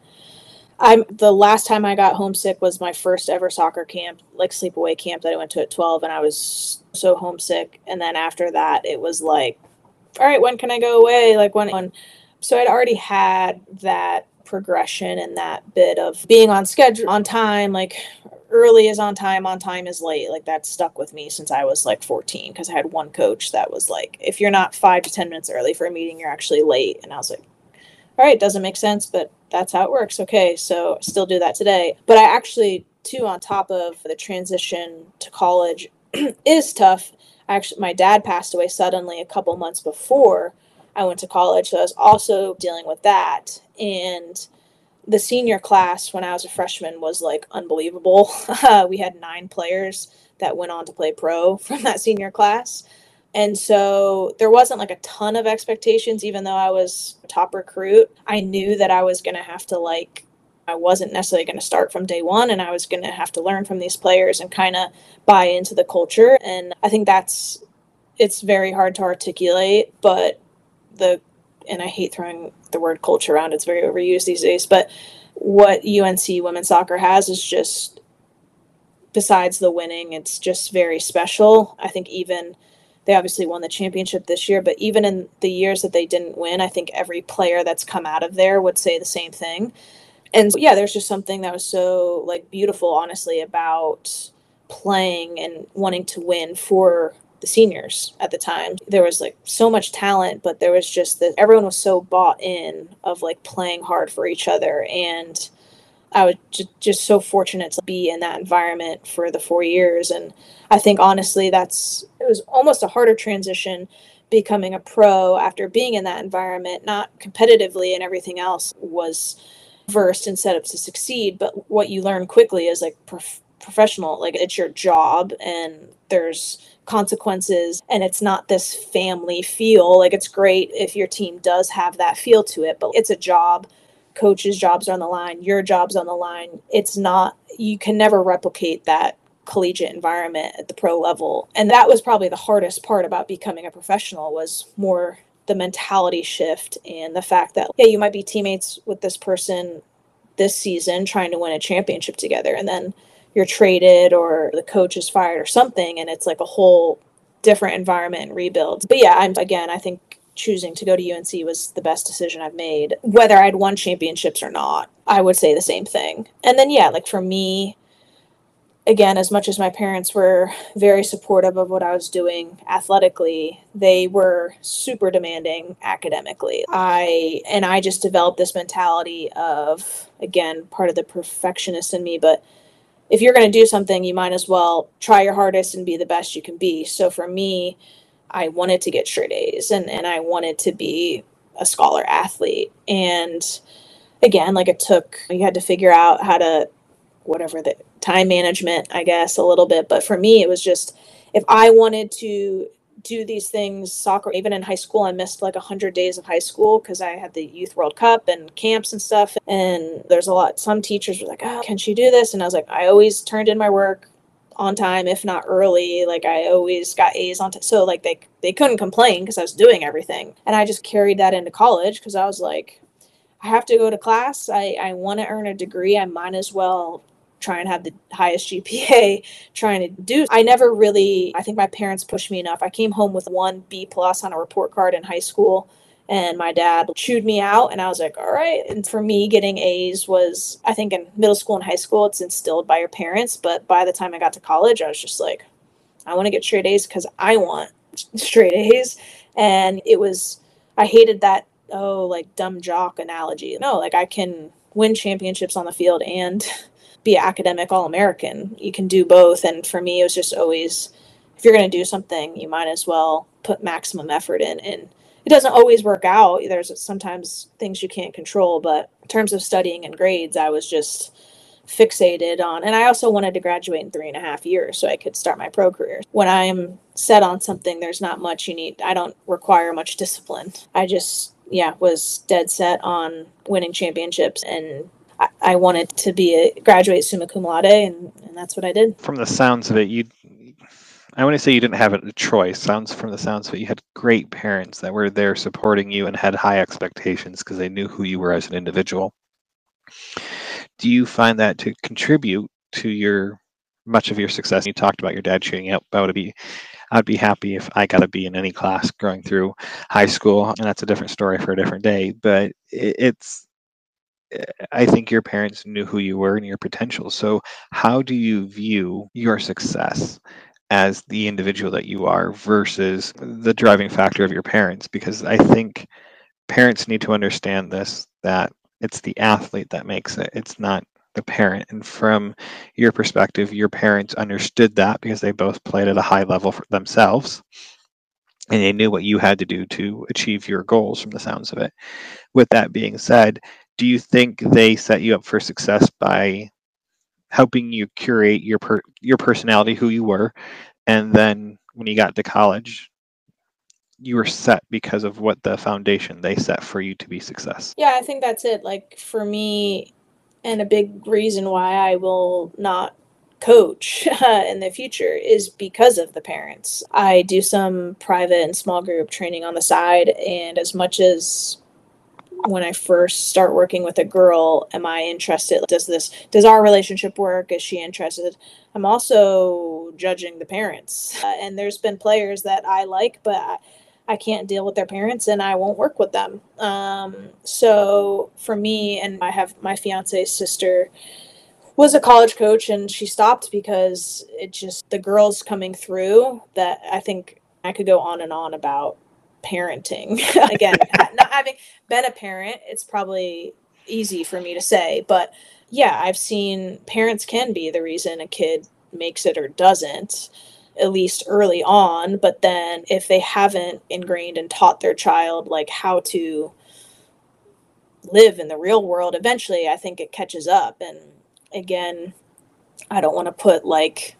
D: I'm the last time I got homesick was my first ever soccer camp, like sleepaway camp that I went to at twelve, and I was so homesick. And then after that, it was like, all right, when can I go away? Like when, when so I'd already had that progression and that bit of being on schedule, on time, like early is on time, on time is late. Like that stuck with me since I was like fourteen, because I had one coach that was like, if you're not five to ten minutes early for a meeting, you're actually late. And I was like, all right, doesn't make sense, but that's how it works. Okay, so I still do that today. But I actually, too, on top of the transition to college is tough. Actually, my dad passed away suddenly a couple months before I went to college, so I was also dealing with that. And the senior class when I was a freshman was like unbelievable. We had nine players that went on to play pro from that senior class. And so there wasn't like a ton of expectations, even though I was a top recruit. I knew that I was going to have to like, I wasn't necessarily going to start from day one, and I was going to have to learn from these players and kind of buy into the culture. And I think that's, it's very hard to articulate, but the, and I hate throwing the word culture around, it's very overused these days, but what U N C women's soccer has is just, besides the winning, it's just very special. I think even they obviously won the championship this year, but even in the years that they didn't win, I think every player that's come out of there would say the same thing. And so, yeah, there's just something that was so like beautiful, honestly, about playing and wanting to win for the seniors at the time. There was like so much talent, but there was just that everyone was so bought in of like playing hard for each other. And I was just, just so fortunate to be in that environment for the four years. And I think honestly, that's, it was almost a harder transition becoming a pro after being in that environment, not competitively and everything else was versed and set up to succeed. But what you learn quickly is like prof- professional, like it's your job and there's consequences, and it's not this family feel. Like it's great if your team does have that feel to it, but it's a job. Coaches' jobs are on the line, your job's on the line. It's not, you can never replicate that collegiate environment at the pro level. And that was probably the hardest part about becoming a professional, was more the mentality shift and the fact that, yeah, you might be teammates with this person this season trying to win a championship together, and then you're traded or the coach is fired or something, and it's like a whole different environment and rebuild. But yeah, I'm again, I think choosing to go to U N C was the best decision I've made. Whether I'd won championships or not, I would say the same thing. And then, yeah, like for me, again, as much as my parents were very supportive of what I was doing athletically, they were super demanding academically. I, and I just developed this mentality of, again, part of the perfectionist in me, but if you're going to do something, you might as well try your hardest and be the best you can be. So for me, I wanted to get straight A's and, and I wanted to be a scholar athlete. And again, like it took, you had to figure out how to, whatever the time management, I guess, a little bit. But for me, it was just, if I wanted to do these things, soccer, even in high school, I missed like one hundred days of high school because I had the Youth World Cup and camps and stuff. And there's a lot, some teachers were like, oh, can she do this? And I was like, I always turned in my work on time, if not early. Like I always got A's on time. So like they, they couldn't complain because I was doing everything. And I just carried that into college because I was like, I have to go to class. I, I want to earn a degree. I might as well try and have the highest G P A trying to do. I never really, I think my parents pushed me enough. I came home with one B plus on a report card in high school, and my dad chewed me out, and I was like, all right. And for me, getting A's was, I think in middle school and high school, it's instilled by your parents. But by the time I got to college, I was just like, I want to get straight A's because I want straight A's. And it was, I hated that, oh, like dumb jock analogy. No, like I can win championships on the field and be an academic All-American. You can do both. And for me, it was just always, if you're going to do something, you might as well put maximum effort in. And it doesn't always work out. There's sometimes things you can't control, but terms of studying and grades, I was just fixated on, and I also wanted to graduate in three and a half years so I could start my pro career. When I'm set on something, there's not much you need. I don't require much discipline. I just, yeah, was dead set on winning championships, and I, I wanted to be a graduate summa cum laude, and, and that's what I did.
E: From the sounds of it, you, I want to say you didn't have a choice. Sounds from the sounds of it, you had great parents that were there supporting you and had high expectations because they knew who you were as an individual. Do you find that to contribute to your much of your success? You talked about your dad cheering you up. I would be, I'd be happy if I got to be in any class going through high school, and that's a different story for a different day. But it, it's, I think your parents knew who you were and your potential. So how do you view your success as the individual that you are versus the driving factor of your parents? Because I think parents need to understand this, that it's the athlete that makes it. It's not the parent. And from your perspective, your parents understood that because they both played at a high level for themselves, and they knew what you had to do to achieve your goals from the sounds of it. With that being said, do you think they set you up for success by helping you curate your per- your personality, who you were, and then when you got to college, you were set because of what the foundation they set for you to be success?
D: Yeah, I think that's it. Like for me, and a big reason why I will not coach in the future is because of the parents. I do some private and small group training on the side, and as much as when I first start working with a girl, am I interested? Does this, does our relationship work? Is she interested? I'm also judging the parents. Uh, and there's been players that I like, but I, I can't deal with their parents and I won't work with them. Um, so for me, and I have my fiance's sister was a college coach, and she stopped because it just, the girls coming through that I think I could go on and on about parenting. Again, not having been a parent, it's probably easy for me to say, but yeah, I've seen parents can be the reason a kid makes it or doesn't, at least early on. But then if they haven't ingrained and taught their child like how to live in the real world, eventually I think it catches up. And again, I don't want to put like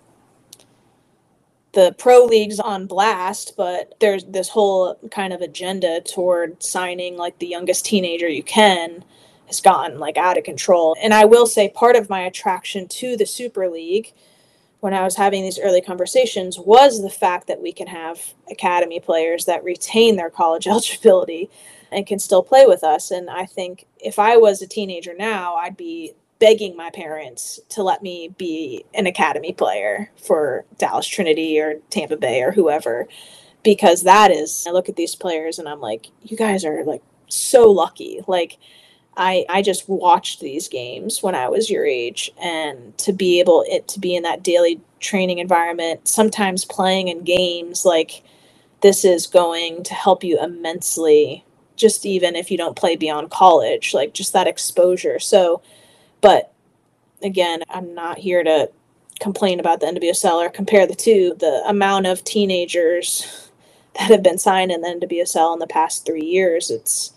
D: the pro leagues on blast, but there's this whole kind of agenda toward signing like the youngest teenager you can has gotten like out of control. And I will say part of my attraction to the Super League when I was having these early conversations was the fact that we can have academy players that retain their college eligibility and can still play with us. And I think if I was a teenager now, I'd be begging my parents to let me be an academy player for Dallas Trinity or Tampa Bay or whoever, because that is, I look at these players and I'm like, you guys are like so lucky. Like I, I just watched these games when I was your age, and to be able it to be in that daily training environment, sometimes playing in games, like this is going to help you immensely, just even if you don't play beyond college, like just that exposure. So, but again, I'm not here to complain about the N W S L or compare the two. The amount of teenagers that have been signed in the N W S L in the past three years, it's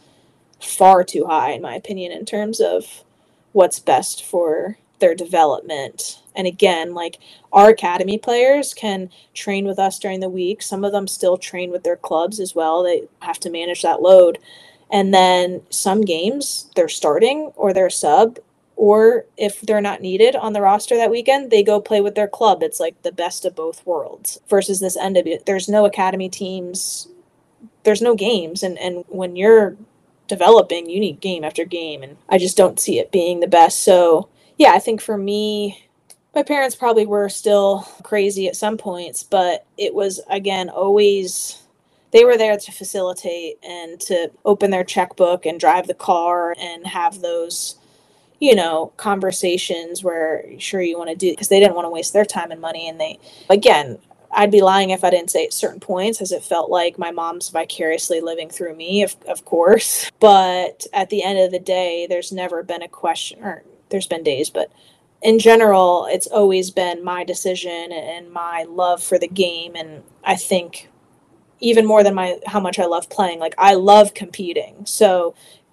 D: far too high, in my opinion, in terms of what's best for their development. And again, like our academy players can train with us during the week. Some of them still train with their clubs as well. They have to manage that load. And then some games they're starting or they're sub, or if they're not needed on the roster that weekend, they go play with their club. It's like the best of both worlds versus this N W. There's no academy teams. There's no games. And, and when you're developing, you need game after game. And I just don't see it being the best. So yeah, I think for me, my parents probably were still crazy at some points, but it was, again, always, they were there to facilitate and to open their checkbook and drive the car and have those, you know, conversations where sure you want to do, because they didn't want to waste their time and money. And they, again, I'd be lying if I didn't say at certain points, as it felt like my mom's vicariously living through me, of, of course. But at the end of the day, there's never been a question, or there's been days, but in general, it's always been my decision and my love for the game. And I think even more than my how much I love playing, like I love competing. So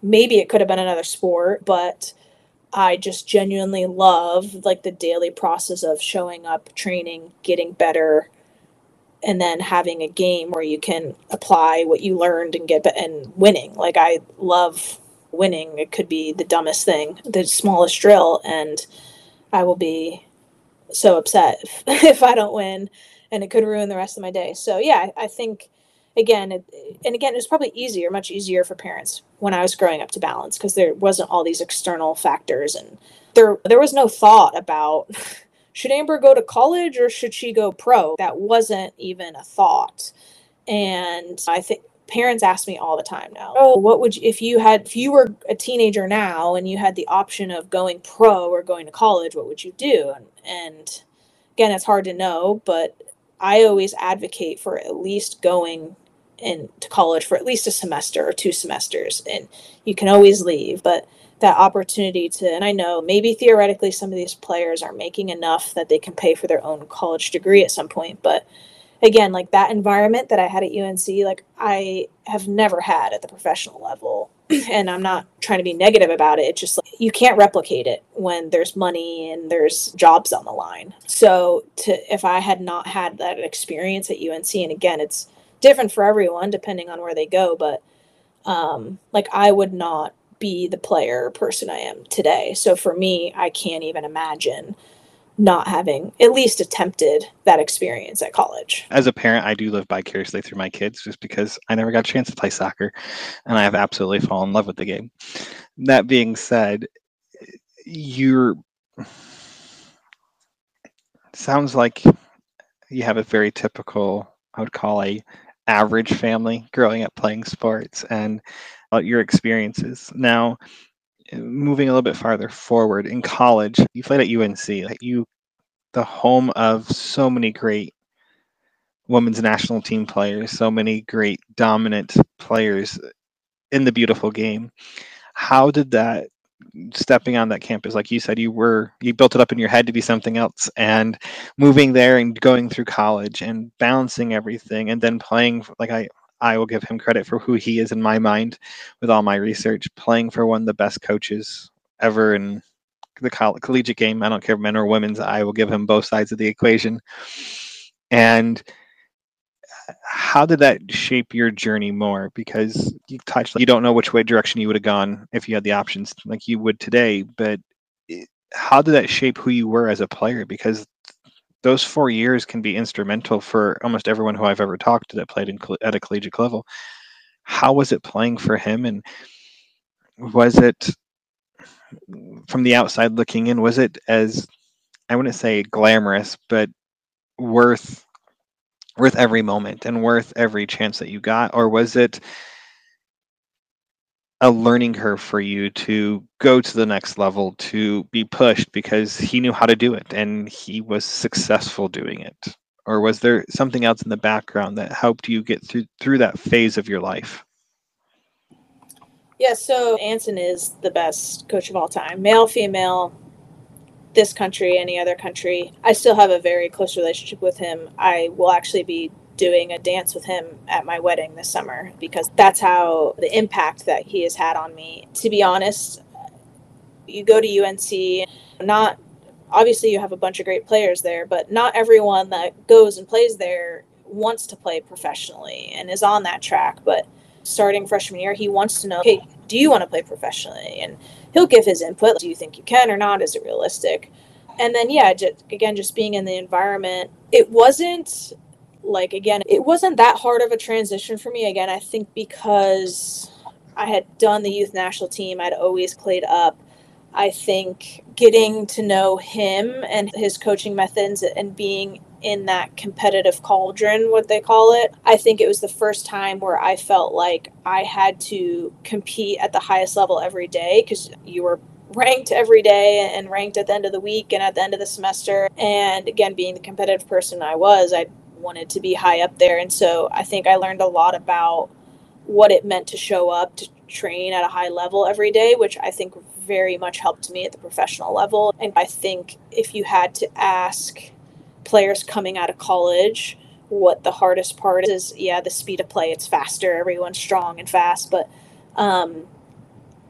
D: maybe it could have been another sport, but I just genuinely love like the daily process of showing up, training, getting better, and then having a game where you can apply what you learned and get and winning. Like I love winning. It could be the dumbest thing, the smallest drill, and I will be so upset if, if I don't win, and it could ruin the rest of my day. So yeah, I, I think again, it, and again, it was probably easier, much easier for parents when I was growing up to balance because there wasn't all these external factors, and there there was no thought about should Amber go to college or should she go pro? That wasn't even a thought. And I think parents ask me all the time now, oh, what would you, if you had, if you were a teenager now and you had the option of going pro or going to college, what would you do? And, and again, it's hard to know, but I always advocate for at least going into college for at least a semester or two semesters. And you can always leave, but that opportunity to, and I know maybe theoretically some of these players are making enough that they can pay for their own college degree at some point. But again, like that environment that I had at U N C, like I have never had at the professional level. And I'm not trying to be negative about it. It's just like, you can't replicate it when there's money and there's jobs on the line. So to, if I had not had that experience at U N C, and again, it's different for everyone depending on where they go, but um, like I would not be the player or person I am today. So for me, I can't even imagine not having at least attempted that experience at college.
E: As a parent, I do live vicariously through my kids just because I never got a chance to play soccer and I have absolutely fallen in love with the game. That being said, you're sounds like you have a very typical, I would call a average family growing up playing sports, and your experiences. Now, moving a little bit farther forward, in college, you played at U N C, like you, the home of so many great women's national team players, so many great dominant players in the beautiful game. How did that, stepping on that campus, like you said, you were, you built it up in your head to be something else, and moving there and going through college and balancing everything, and then playing, like I, I will give him credit for who he is in my mind with all my research, playing for one of the best coaches ever in the coll- collegiate game. I don't care men or women's. I will give him both sides of the equation. And how did that shape your journey more? Because you touched, you don't know which way direction you would have gone if you had the options like you would today, but it, how did that shape who you were as a player? Because those four years can be instrumental for almost everyone who I've ever talked to that played in, at a collegiate level. How was it playing for him? And was it, from the outside looking in, was it as, I wouldn't say glamorous, but worth worth every moment and worth every chance that you got? Or was it a learning curve for you to go to the next level, to be pushed because he knew how to do it and he was successful doing it? Or was there something else in the background that helped you get through through that phase of your life?
D: Yeah, so Anson is the best coach of all time, male, female, this country, any other country. I still have a very close relationship with him. I will actually be doing a dance with him at my wedding this summer because that's how the impact that he has had on me. To be honest, you go to U N C, not obviously you have a bunch of great players there, but not everyone that goes and plays there wants to play professionally and is on that track. But starting freshman year, he wants to know, okay, do you want to play professionally? And he'll give his input. Do you think you can or not? Is it realistic? And then, yeah, just, again, just being in the environment, it wasn't like, again, it wasn't that hard of a transition for me. Again, I think because I had done the youth national team, I'd always played up. I think getting to know him and his coaching methods and being in that competitive cauldron, what they call it, I think it was the first time where I felt like I had to compete at the highest level every day because you were ranked every day and ranked at the end of the week and at the end of the semester. And again, being the competitive person I was, I wanted to be high up there. And so I think I learned a lot about what it meant to show up, to train at a high level every day, which I think very much helped me at the professional level. And I think if you had to ask players coming out of college what the hardest part is, yeah, the speed of play, it's faster, everyone's strong and fast, but um,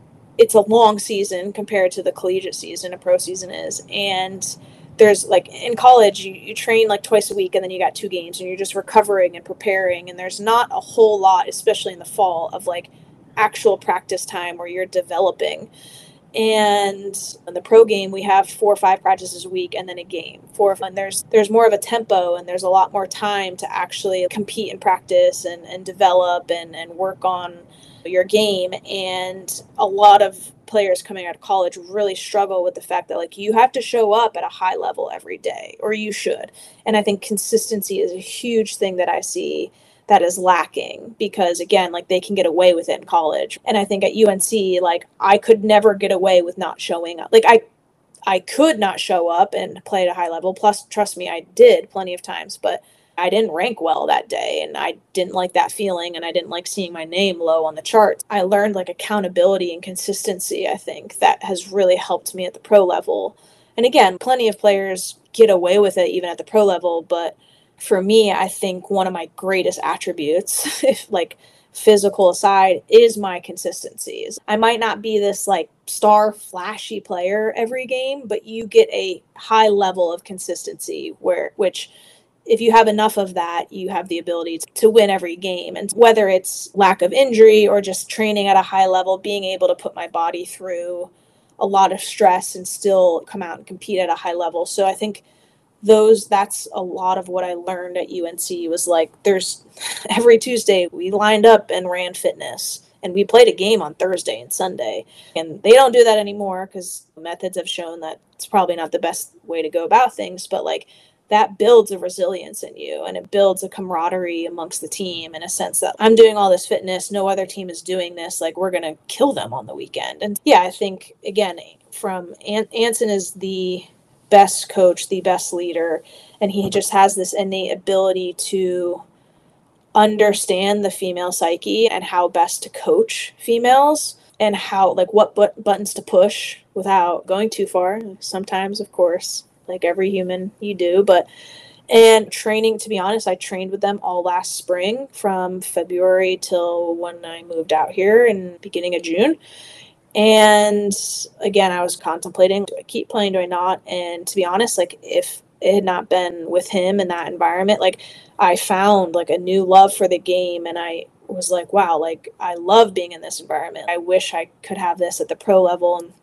D: it's a long season compared to the collegiate season, a pro season is. And there's like in college, you, you train like twice a week and then you got two games and you're just recovering and preparing. And there's not a whole lot, especially in the fall, of like actual practice time where you're developing. And in the pro game, we have four or five practices a week and then a game. Four, and there's there's more of a tempo and there's a lot more time to actually compete and practice and, and develop and, and work on your game. And a lot of players coming out of college really struggle with the fact that like you have to show up at a high level every day, or you should. And I think consistency is a huge thing that I see that is lacking, because again, like they can get away with it in college. And I think at U N C, like I could never get away with not showing up. Like I I could not show up and play at a high level. Plus, trust me, I did plenty of times, but I didn't rank well that day and I didn't like that feeling and I didn't like seeing my name low on the charts. I learned like accountability and consistency, I think, that has really helped me at the pro level. And again, plenty of players get away with it even at the pro level, but for me, I think one of my greatest attributes, if like physical aside, is my consistencies. I might not be this like star flashy player every game, but you get a high level of consistency where, which if you have enough of that, you have the ability to win every game. And whether it's lack of injury or just training at a high level, being able to put my body through a lot of stress and still come out and compete at a high level. So I think those that's a lot of what I learned at U N C was like there's every Tuesday we lined up and ran fitness and we played a game on Thursday and Sunday, and they don't do that anymore because methods have shown that it's probably not the best way to go about things, but like that builds a resilience in you and it builds a camaraderie amongst the team in a sense that I'm doing all this fitness, no other team is doing this, like we're going to kill them on the weekend. And yeah, I think again from An- Anson is the best coach, the best leader, and he just has this innate ability to understand the female psyche and how best to coach females and how like what but- buttons to push without going too far. Sometimes, of course, like every human you do, but and training, to be honest, I trained with them all last spring from February till when I moved out here in beginning of June. And again, I was contemplating, do I keep playing, do I not? And to be honest, like if it had not been with him in that environment, like I found like a new love for the game. And I was like, wow, like I love being in this environment. I wish I could have this at the pro level. And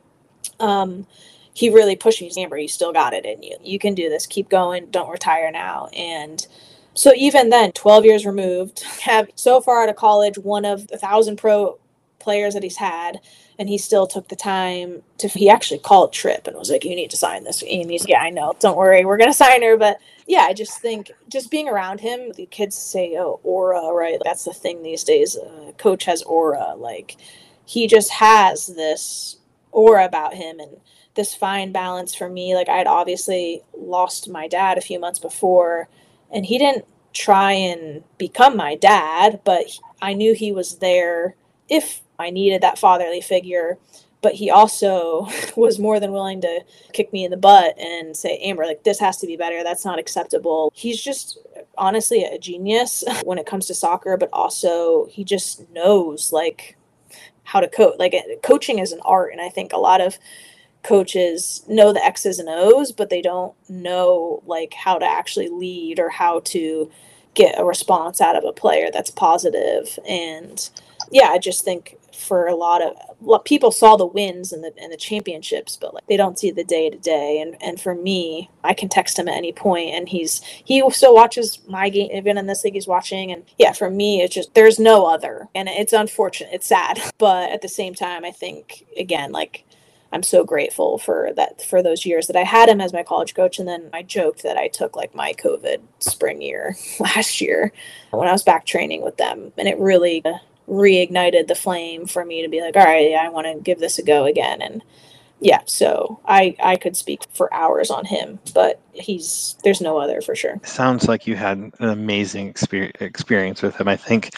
D: um, he really pushed me. Amber, you still got it in you. You can do this. Keep going. Don't retire now. And so even then, twelve years removed, have so far out of college, one of a thousand pro players that he's had. And he still took the time to, he actually called Tripp and was like, you need to sign this. And he's like, yeah, I know. Don't worry. We're going to sign her. But yeah, I just think just being around him, the kids say, oh, aura, right? That's the thing these days. Uh, coach has aura. Like he just has this aura about him and this fine balance for me. Like I had obviously lost my dad a few months before and he didn't try and become my dad, but I knew he was there if I needed that fatherly figure, but he also was more than willing to kick me in the butt and say, Amber, like this has to be better. That's not acceptable. He's just honestly a genius when it comes to soccer, but also he just knows like how to coach. Like coaching is an art. And I think a lot of coaches know the X's and O's, but they don't know like how to actually lead or how to get a response out of a player that's positive. And yeah, I just think for a lot of well, people saw the wins and the and the championships, but like they don't see the day to day. And and for me, I can text him at any point, and he's he still watches my game, even in this league he's watching. And yeah, for me, it's just there's no other, and it's unfortunate, it's sad, but at the same time, I think again, like I'm so grateful for that for those years that I had him as my college coach. And then I joked that I took like my COVID spring year last year when I was back training with them, and it really reignited the flame for me to be like, all right, I want to give this a go again. And yeah, so I I could speak for hours on him, but he's there's no other for sure.
E: Sounds like you had an amazing experience experience with him. I think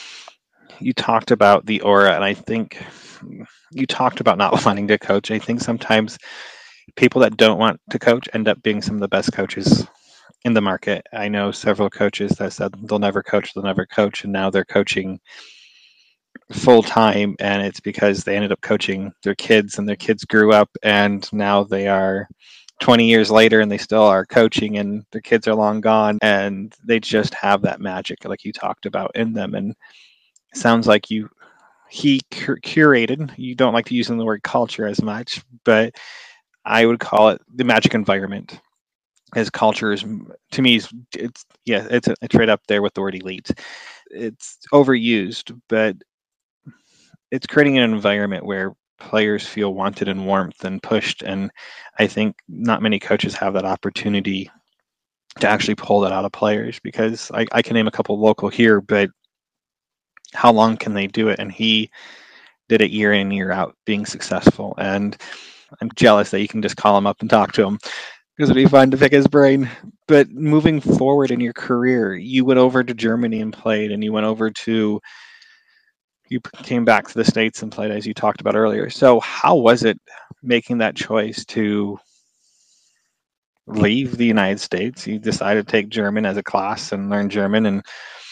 E: you talked about the aura, and I think you talked about not wanting to coach. I think sometimes people that don't want to coach end up being some of the best coaches in the market. I know several coaches that said they'll never coach, they'll never coach, and now they're coaching full time, and it's because they ended up coaching their kids, and their kids grew up, and now they are twenty years later and they still are coaching, and their kids are long gone, and they just have that magic like you talked about in them. And it sounds like you he cur- curated, you don't like to use the word culture as much, but I would call it the magic environment. His culture is, to me, is, it's yeah it's, it's right up there with the word elite. It's overused, but it's creating an environment where players feel wanted and warmth and pushed. And I think not many coaches have that opportunity to actually pull that out of players, because I, I can name a couple local here, but how long can they do it? And he did it year in, year out, being successful. And I'm jealous that you can just call him up and talk to him, because it'd be fun to pick his brain. But moving forward in your career, you went over to Germany and played, and you went over to you came back to the States and played, as you talked about earlier. So how was it making that choice to leave the United States? You decided to take German as a class and learn German, and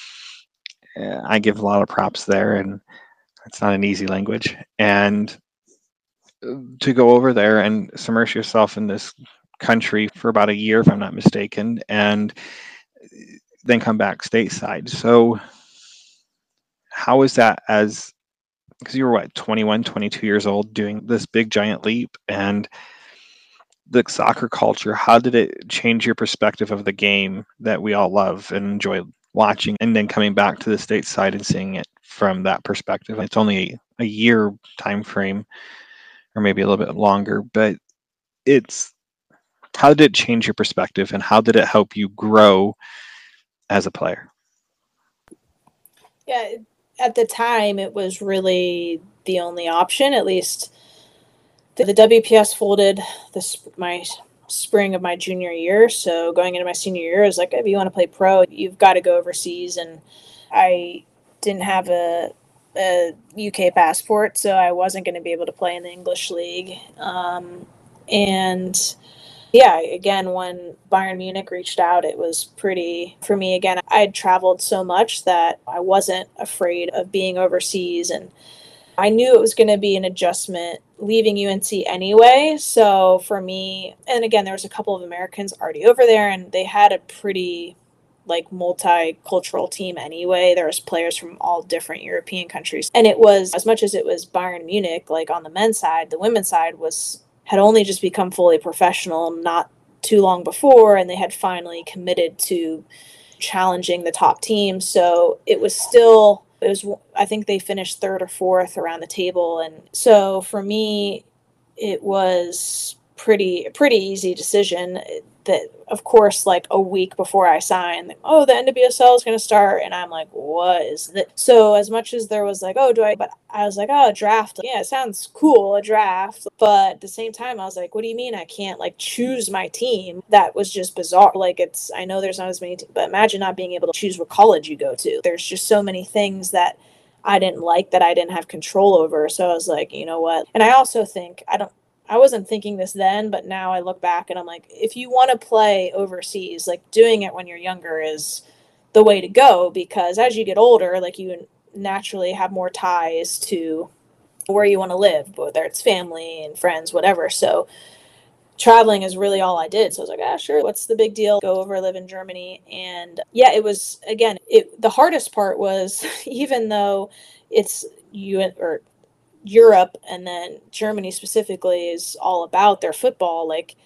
E: uh, I give a lot of props there, and it's not an easy language. And to go over there and submerge yourself in this country for about a year, if I'm not mistaken, and then come back stateside. So how is that, as because you were what, twenty-one, twenty-two years old, doing this big giant leap, and the soccer culture, how did it change your perspective of the game that we all love and enjoy watching, and then coming back to the stateside and seeing it from that perspective? It's only a year time frame, or maybe a little bit longer, but it's how did it change your perspective, and how did it help you grow as a player?
D: Yeah, at the time, it was really the only option. At least the, the W P S folded this my spring of my junior year. So going into my senior year, I was like, if you want to play pro, you've got to go overseas. And I didn't have a, a U K passport, so I wasn't going to be able to play in the English league. Um, and yeah, again, when Bayern Munich reached out, it was pretty, for me, again, I had traveled so much that I wasn't afraid of being overseas. And I knew it was going to be an adjustment leaving U N C anyway. So for me, and again, there was a couple of Americans already over there, and they had a pretty like multicultural team anyway. There was players from all different European countries. And it was, as much as it was Bayern Munich, like on the men's side, the women's side was had only just become fully professional not too long before, and they had finally committed to challenging the top teams. So it was still, it was, I think they finished third or fourth around the table. And so for me, it was pretty, pretty easy decision that, of course, like a week before I signed, oh, the N W S L is going to start. And I'm like, what is this? So as much as there was like, oh, do I, but I was like, oh, a draft. Yeah, it sounds cool, a draft. But at the same time, I was like, what do you mean I can't like choose my team? That was just bizarre. Like it's, I know there's not as many, te- but imagine not being able to choose what college you go to. There's just so many things that I didn't like that I didn't have control over. So I was like, you know what? And I also think, I don't, I wasn't thinking this then, but now I look back and I'm like, if you want to play overseas, like doing it when you're younger is the way to go, because as you get older, like you naturally have more ties to where you want to live, whether it's family and friends, whatever. So traveling is really all I did. So I was like, ah, sure. What's the big deal? Go over, live in Germany. And yeah, it was, again, it, the hardest part was, even though it's you or Europe and then Germany specifically is all about their football, like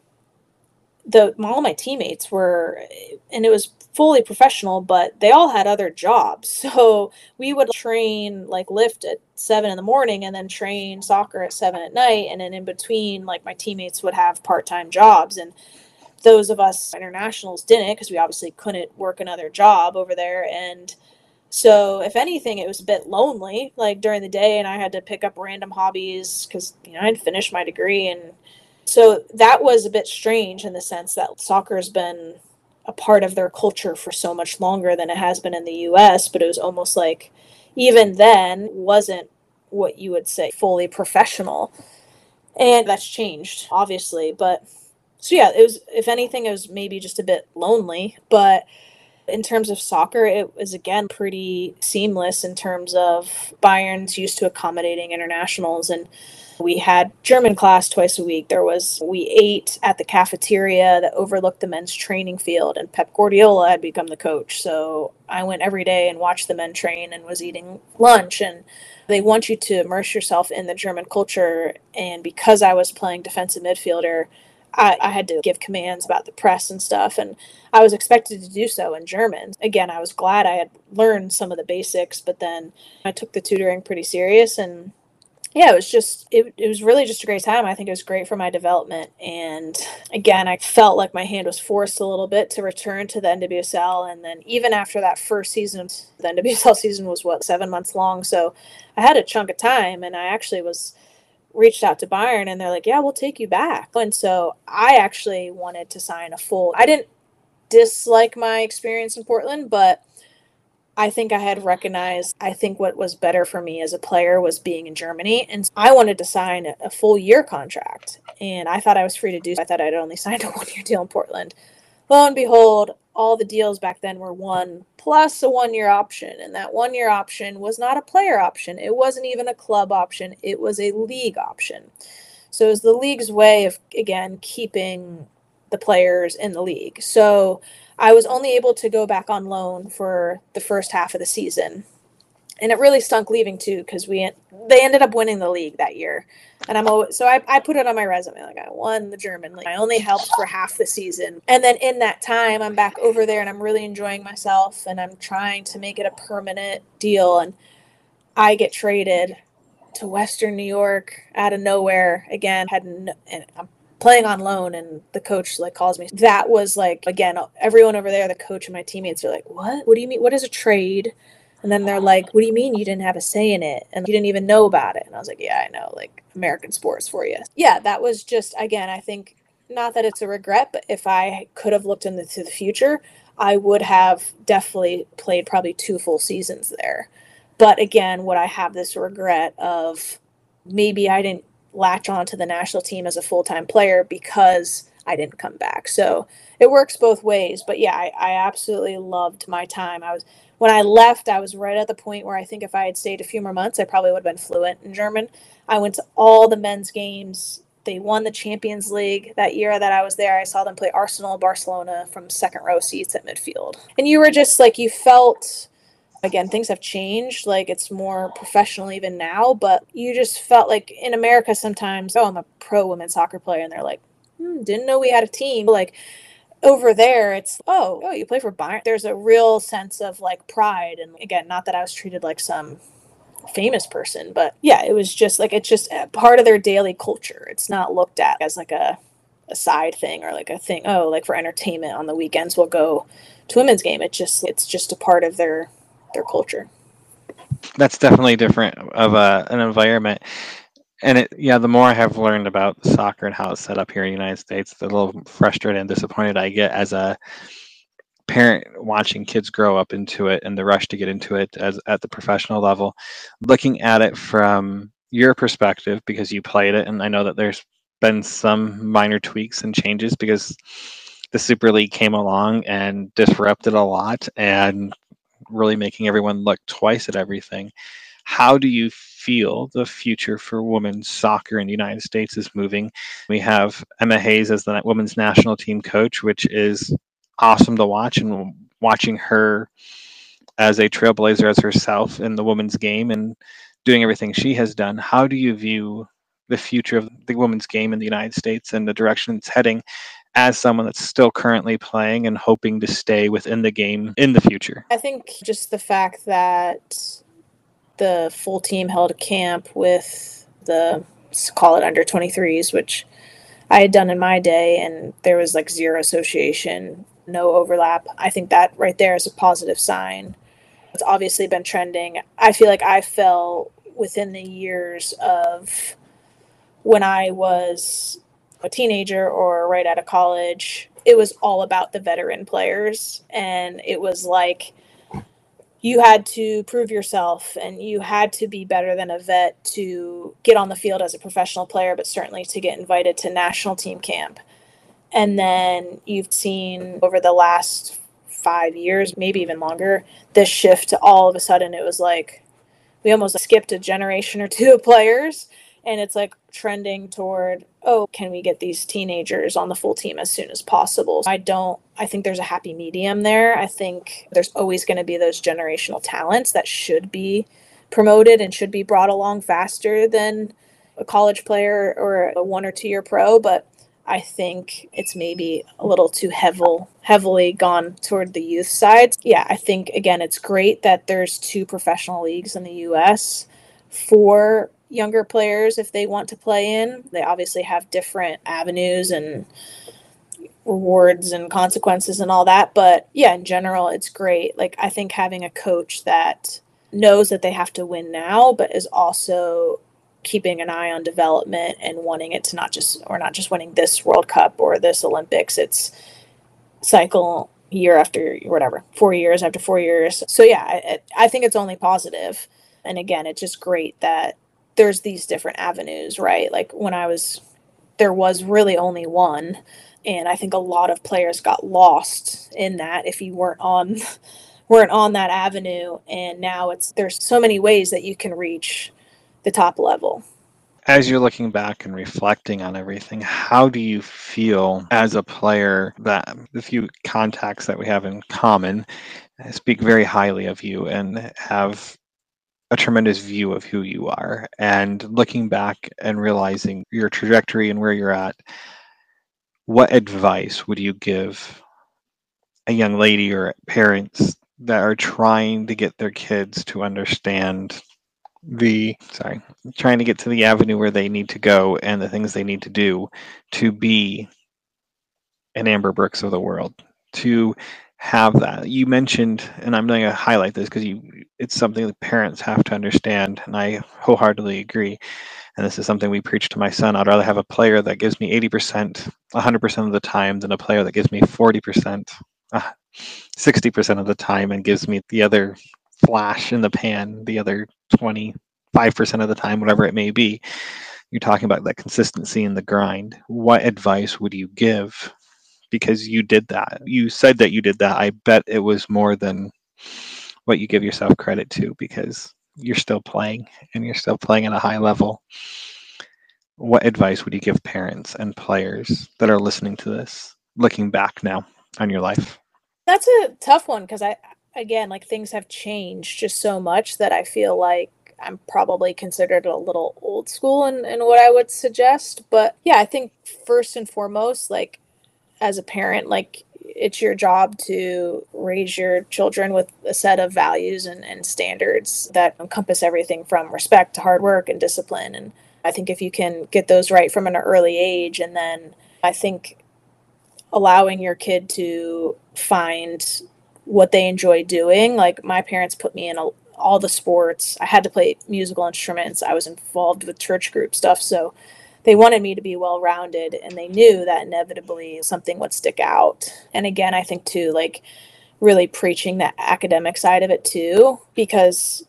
D: the all my teammates were, and it was fully professional, but they all had other jobs. So we would train, like lift at seven in the morning and then train soccer at seven at night. And then in between, like my teammates would have part-time jobs. And those of us internationals didn't, because we obviously couldn't work another job over there. And so if anything, it was a bit lonely, like during the day, and I had to pick up random hobbies because, you know, I'd finished my degree. And so that was a bit strange in the sense that soccer has been a part of their culture for so much longer than it has been in the U S, but it was almost like even then wasn't what you would say fully professional. And that's changed, obviously. But so yeah, it was, if anything, it was maybe just a bit lonely, but In terms of soccer, it was, again, pretty seamless in terms of Bayern's used to accommodating internationals, and we had German class twice a week. There was, we ate at the cafeteria that overlooked the men's training field, and Pep Guardiola had become the coach. So I went every day and watched the men train and was eating lunch, and they want you to immerse yourself in the German culture. And because I was playing defensive midfielder, I, I had to give commands about the press and stuff, and I was expected to do so in German. Again, I was glad I had learned some of the basics, but then I took the tutoring pretty serious, and yeah, it was just, it, it was really just a great time. I think it was great for my development. And again, I felt like my hand was forced a little bit to return to the N W S L. And then even after that first season, the N W S L season was what, seven months long. So I had a chunk of time, and I actually was reached out to Bayern, and they're like, yeah, we'll take you back. And so I actually wanted to sign a full, I didn't dislike my experience in Portland, but I think I had recognized, I think what was better for me as a player was being in Germany. And I wanted to sign a full year contract. And I thought I was free to do so. I thought I'd only signed a one-year deal in Portland. Lo and behold, all the deals back then were one plus a one-year option. And that one-year option was not a player option. It wasn't even a club option. It was a league option. So it was the league's way of, again, keeping the players in the league. So I was only able to go back on loan for the first half of the season. And it really stunk leaving too, because we they ended up winning the league that year. And I'm always, so I, I put it on my resume, like I won the German league. I only helped for half the season. And then in that time, I'm back over there and I'm really enjoying myself, and I'm trying to make it a permanent deal. And I get traded to Western New York out of nowhere. Again, had no, and I'm playing on loan, and the coach like calls me. That was like, again, everyone over there, the coach and my teammates are like, what? What do you mean? What is a trade? And then they're like, what do you mean you didn't have a say in it? And you didn't even know about it? And I was like, yeah, I know, like American sports for you. Yeah, that was just, again, I think, not that it's a regret, but if I could have looked into the future, I would have definitely played probably two full seasons there. But again, would I have this regret of maybe I didn't latch on to the national team as a full-time player because I didn't come back? So it works both ways. But yeah, I, I absolutely loved my time. I was when I left, I was right at the point where I think if I had stayed a few more months, I probably would have been fluent in German. I went to all the men's games. They won the Champions League that year that I was there. I saw them play Arsenal, Barcelona from second row seats at midfield. And you were just like, you felt, again, things have changed. Like, it's more professional even now, but you just felt like in America sometimes, oh, I'm a pro women's soccer player. And they're like, hmm, didn't know we had a team. Like, over there, it's, oh, oh, you play for Bayern. There's a real sense of like pride. And again, not that I was treated like some famous person, but yeah, it was just like, it's just a part of their daily culture. It's not looked at as like a, a side thing or like a thing. Oh, like for entertainment on the weekends, we'll go to women's game. It just, it's just a part of their, their culture.
E: That's definitely different of a, an environment. And it, yeah, the more I have learned about soccer and how it's set up here in the United States, the little frustrated and disappointed I get as a parent watching kids grow up into it and the rush to get into it as at the professional level. Looking at it from your perspective, because you played it, and I know that there's been some minor tweaks and changes because the Super League came along and disrupted a lot and really making everyone look twice at everything. How do you feel the future for women's soccer in the United States is moving? We have Emma Hayes as the women's national team coach, which is awesome to watch, and watching her as a trailblazer as herself in the women's game and doing everything she has done. How do you view the future of the women's game in the United States and the direction it's heading as someone that's still currently playing and hoping to stay within the game in the future?
D: I think just the fact that the full team held a camp with the, call it under twenty-threes, which I had done in my day, and there was like zero association, no overlap. I think that right there is a positive sign. It's obviously been trending. I feel like I fell within the years of when I was a teenager or right out of college. It was all about the veteran players, and it was like you had to prove yourself and you had to be better than a vet to get on the field as a professional player, but certainly to get invited to national team camp. And then you've seen over the last five years, maybe even longer, this shift to all of a sudden it was like we almost skipped a generation or two of players. And it's like trending toward, oh, can we get these teenagers on the full team as soon as possible? I don't, I think there's a happy medium there. I think there's always going to be those generational talents that should be promoted and should be brought along faster than a college player or a one or two year pro. But I think it's maybe a little too heavily, heavily gone toward the youth side. Yeah, I think, again, it's great that there's two professional leagues in the U S for younger players if they want to play in. They obviously have different avenues and rewards and consequences and all that. But yeah, in general, it's great. Like, I think having a coach that knows that they have to win now, but is also keeping an eye on development and wanting it to not just, or not just winning this World Cup or this Olympics. It's cycle year after whatever, four years after four years. So yeah, I, I think it's only positive. And again, it's just great that there's these different avenues, right? Like when I was, there was really only one. And I think a lot of players got lost in that if you weren't on, weren't on that avenue. And now it's, there's so many ways that you can reach the top level.
E: As you're looking back and reflecting on everything, how do you feel as a player that the few contacts that we have in common speak very highly of you and have a tremendous view of who you are? And looking back and realizing your trajectory and where you're at, what advice would you give a young lady or parents that are trying to get their kids to understand the, sorry, trying to get to the avenue where they need to go and the things they need to do to be an Amber Brooks of the world, to have that? You mentioned, and I'm going to highlight this because you, it's something that parents have to understand, and I wholeheartedly agree. And this is something we preach to my son. I'd rather have a player that gives me eighty percent, one hundred percent of the time than a player that gives me forty percent, uh, sixty percent of the time and gives me the other flash in the pan, the other twenty-five percent of the time, whatever it may be. You're talking about that consistency in the grind. What advice would you give? Because you did that. You said that you did that. I bet it was more than what you give yourself credit to, because you're still playing and you're still playing at a high level. What advice would you give parents and players that are listening to this, looking back now on your life?
D: That's a tough one because I, again, like things have changed just so much that I feel like I'm probably considered a little old school in, in what I would suggest. But yeah, I think first and foremost, like as a parent, like it's your job to raise your children with a set of values and, and standards that encompass everything from respect to hard work and discipline. And I think if you can get those right from an early age, and then I think allowing your kid to find what they enjoy doing. Like my parents put me in a, all the sports. I had to play musical instruments. I was involved with church group stuff. So they wanted me to be well-rounded, and they knew that inevitably something would stick out. And again, I think too, like really preaching that academic side of it too, because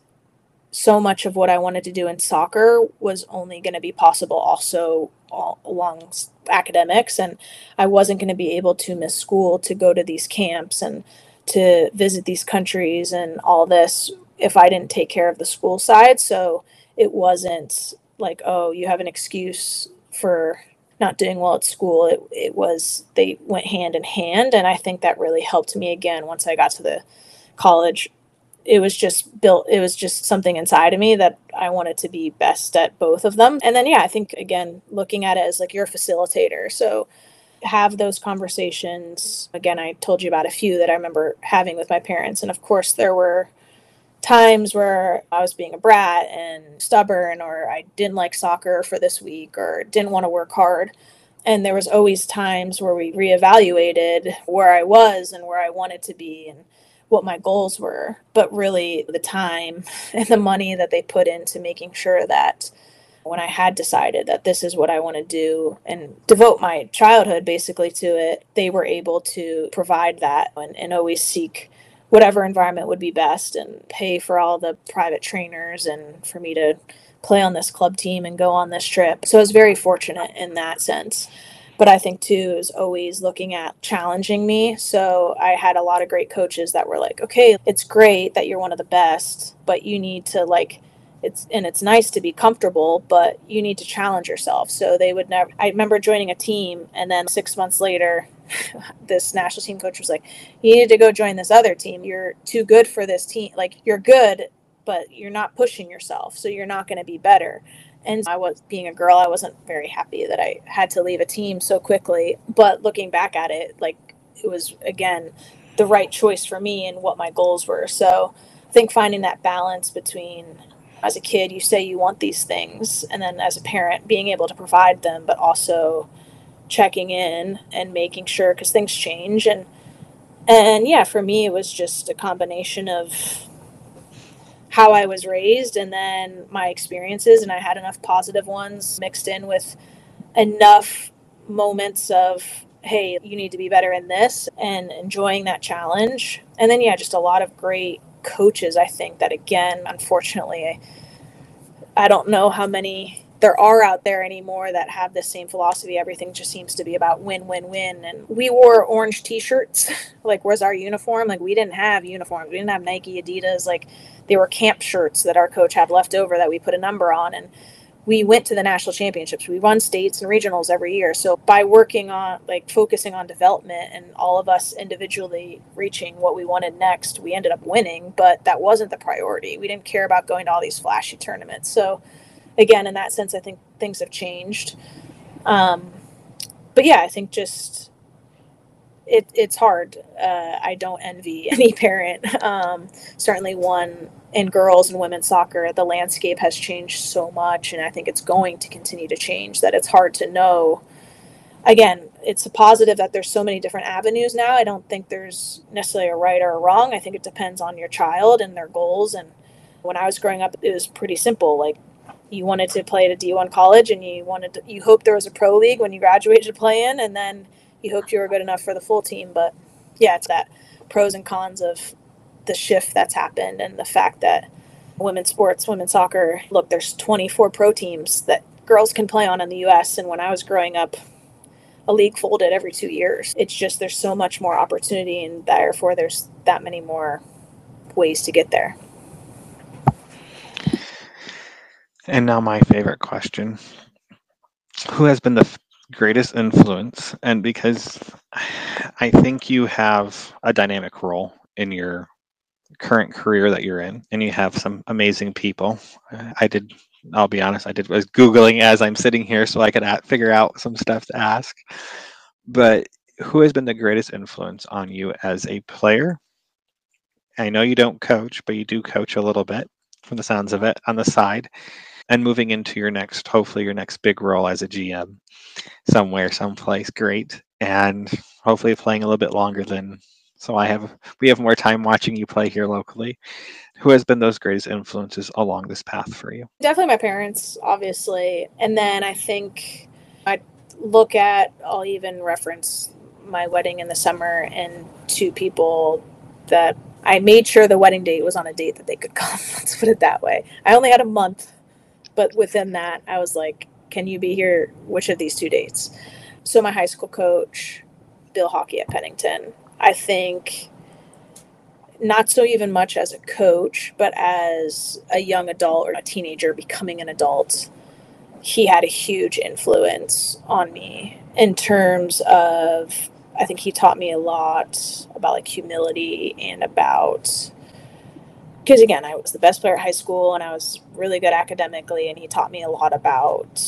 D: so much of what I wanted to do in soccer was only going to be possible also all along academics. And I wasn't going to be able to miss school to go to these camps and to visit these countries and all this if I didn't take care of the school side. So it wasn't like, oh, you have an excuse for not doing well at school. It it was, they went hand in hand. And I think that really helped me again once I got to the college. It was just built, it was just something inside of me that I wanted to be best at both of them. And then, yeah, I think, again, looking at it as like you're a facilitator. So have those conversations. Again, I told you about a few that I remember having with my parents. And of course, there were times where I was being a brat and stubborn, or I didn't like soccer for this week, or didn't want to work hard. And there was always times where we reevaluated where I was and where I wanted to be and what my goals were. But really the time and the money that they put into making sure that when I had decided that this is what I want to do and devote my childhood basically to it, they were able to provide that and, and always seek whatever environment would be best and pay for all the private trainers and for me to play on this club team and go on this trip. So I was very fortunate in that sense. But I think, too, is always looking at challenging me. So I had a lot of great coaches that were like, okay, it's great that you're one of the best, but you need to like, it's, and it's nice to be comfortable, but you need to challenge yourself. So they would never, I remember joining a team, and then six months later, this national team coach was like, you need to go join this other team. You're too good for this team. Like, you're good, but you're not pushing yourself. So you're not going to be better. And I was, being a girl, I wasn't very happy that I had to leave a team so quickly. But looking back at it, like, it was, again, the right choice for me and what my goals were. So I think finding that balance between, as a kid, you say you want these things, and then as a parent, being able to provide them, but also checking in and making sure, because things change. And, and yeah, for me, it was just a combination of how I was raised and then my experiences, and I had enough positive ones mixed in with enough moments of, hey, you need to be better in this, and enjoying that challenge. And then, yeah, just a lot of great coaches, I think, that, again, unfortunately, I, I don't know how many there are out there anymore that have the same philosophy. Everything just seems to be about win, win, win. And we wore orange t-shirts, like, was our uniform. Like, we didn't have uniforms. We didn't have Nike, Adidas. Like, they were camp shirts that our coach had left over that we put a number on. And we went to the national championships. We won states and regionals every year. So by working on, like, focusing on development and all of us individually reaching what we wanted next, we ended up winning, but that wasn't the priority. We didn't care about going to all these flashy tournaments. So again, in that sense, I think things have changed. Um, but yeah, I think just it, it's hard. Uh, I don't envy any parent. Um, certainly one in girls and women's soccer, the landscape has changed so much, and I think it's going to continue to change, that it's hard to know. Again, it's a positive that there's so many different avenues now. I don't think there's necessarily a right or a wrong. I think it depends on your child and their goals. And when I was growing up, it was pretty simple. Like, you wanted to play at a D one college, and you wanted to, you hoped there was a pro league when you graduated to play in, and then you hoped you were good enough for the full team. But yeah, it's that pros and cons of the shift that's happened, and the fact that women's sports, women's soccer, look, there's twenty-four pro teams that girls can play on in the U S. And when I was growing up, a league folded every two years. It's just, there's so much more opportunity, and therefore there's that many more ways to get there.
E: And now my favorite question. Who has been the f- greatest influence? And because I think you have a dynamic role in your current career that you're in, and you have some amazing people. I did, I'll be honest, I did was Googling as I'm sitting here so I could at, figure out some stuff to ask. But who has been the greatest influence on you as a player? I know you don't coach, but you do coach a little bit from the sounds of it on the side. And moving into your next, hopefully your next big role as a G M somewhere, someplace great, and hopefully playing a little bit longer than, so I have, we have more time watching you play here locally. Who has been those greatest influences along this path for you?
D: Definitely my parents, obviously. And then I think I look at, I'll even reference my wedding in the summer and two people that I made sure the wedding date was on a date that they could come. Let's put it that way. I only had a month. But within that, I was like, can you be here? Which of these two dates? So my high school coach, Bill Hockey at Pennington, I think not so even much as a coach, but as a young adult or a teenager becoming an adult, he had a huge influence on me in terms of, I think he taught me a lot about like humility and about, because again, I was the best player at high school and I was really good academically, and he taught me a lot about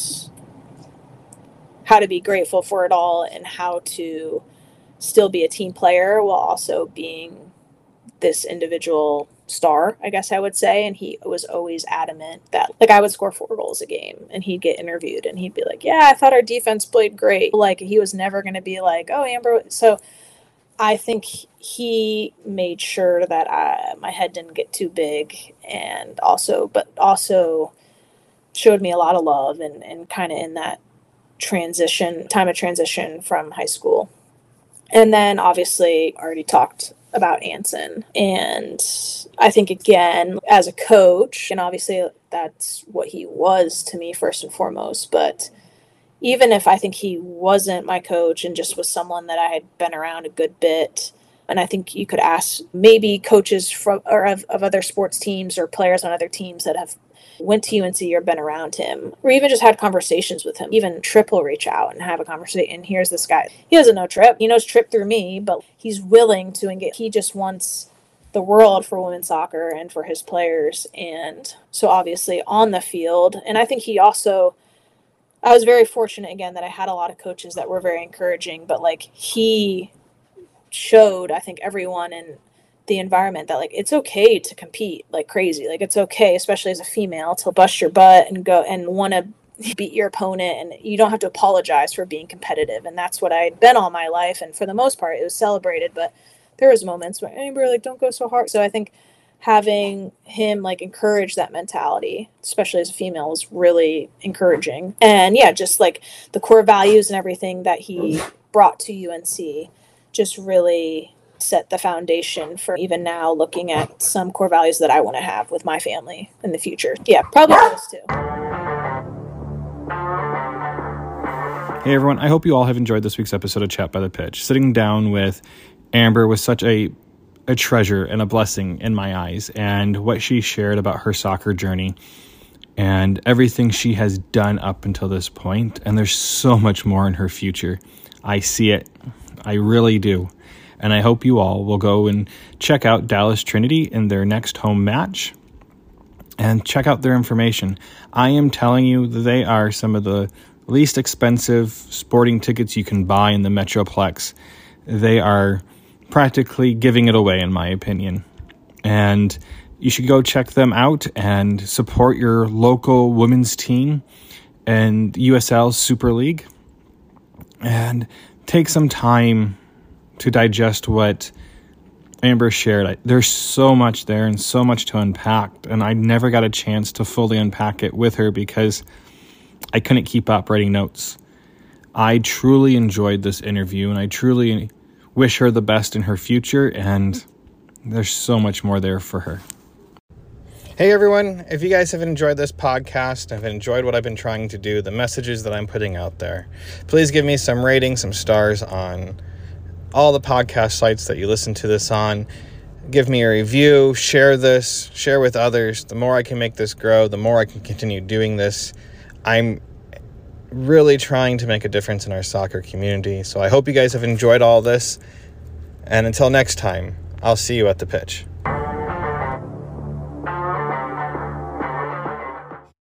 D: how to be grateful for it all and how to still be a team player while also being this individual star, I guess I would say. And he was always adamant that, like, I would score four goals a game and he'd get interviewed and he'd be like, yeah, I thought our defense played great. Like, he was never going to be like, oh, Amber. So I think he made sure that I, my head didn't get too big, and also, but also showed me a lot of love and, and kind of in that transition, time of transition from high school. And then obviously already talked about Anson. And I think, again, as a coach, and obviously that's what he was to me first and foremost, but even if I think he wasn't my coach and just was someone that I had been around a good bit. And I think you could ask maybe coaches from or of, of other sports teams or players on other teams that have went to U N C or been around him, or even just had conversations with him. Even Tripp will reach out and have a conversation. And here's this guy. He doesn't know Tripp. He knows Tripp through me, but he's willing to engage. He just wants the world for women's soccer and for his players. And so obviously on the field. And I think he also, I was very fortunate again that I had a lot of coaches that were very encouraging, but like he showed, I think, everyone in the environment that like it's okay to compete like crazy. Like it's okay, especially as a female, to bust your butt and go and want to beat your opponent, and you don't have to apologize for being competitive. And that's what I'd been all my life, and for the most part it was celebrated, but there was moments where Amber, like, don't go so hard. So I think having him like encourage that mentality, especially as a female, was really encouraging. And yeah, just like the core values and everything that he brought to U N C just really set the foundation for even now looking at some core values that I want to have with my family in the future. Yeah, probably those two.
C: Hey everyone, I hope you all have enjoyed this week's episode of Chat by the Pitch. Sitting down with Amber was such a a treasure and a blessing in my eyes, and what she shared about her soccer journey and everything she has done up until this point, and there's so much more in her future. I see it. I really do. And I hope you all will go and check out Dallas Trinity in their next home match and check out their information. I am telling you that they are some of the least expensive sporting tickets you can buy in the Metroplex. They are practically giving it away, in my opinion. And you should go check them out and support your local women's team and U S L Super League. And take some time to digest what Amber shared. There's so much there and so much to unpack, and I never got a chance to fully unpack it with her because I couldn't keep up writing notes. I truly enjoyed this interview, and I truly wish her the best in her future, and there's so much more there for her.
B: Hey everyone, if you guys have enjoyed this podcast, have enjoyed what I've been trying to do, the messages that I'm putting out there, please give me some ratings, some stars on all the podcast sites that you listen to this on. Give me a review, share this, share with others. The more I can make this grow, the more I can continue doing this. I'm really trying to make a difference in our soccer community. So I hope you guys have enjoyed all this. And until next time, I'll see you at the pitch.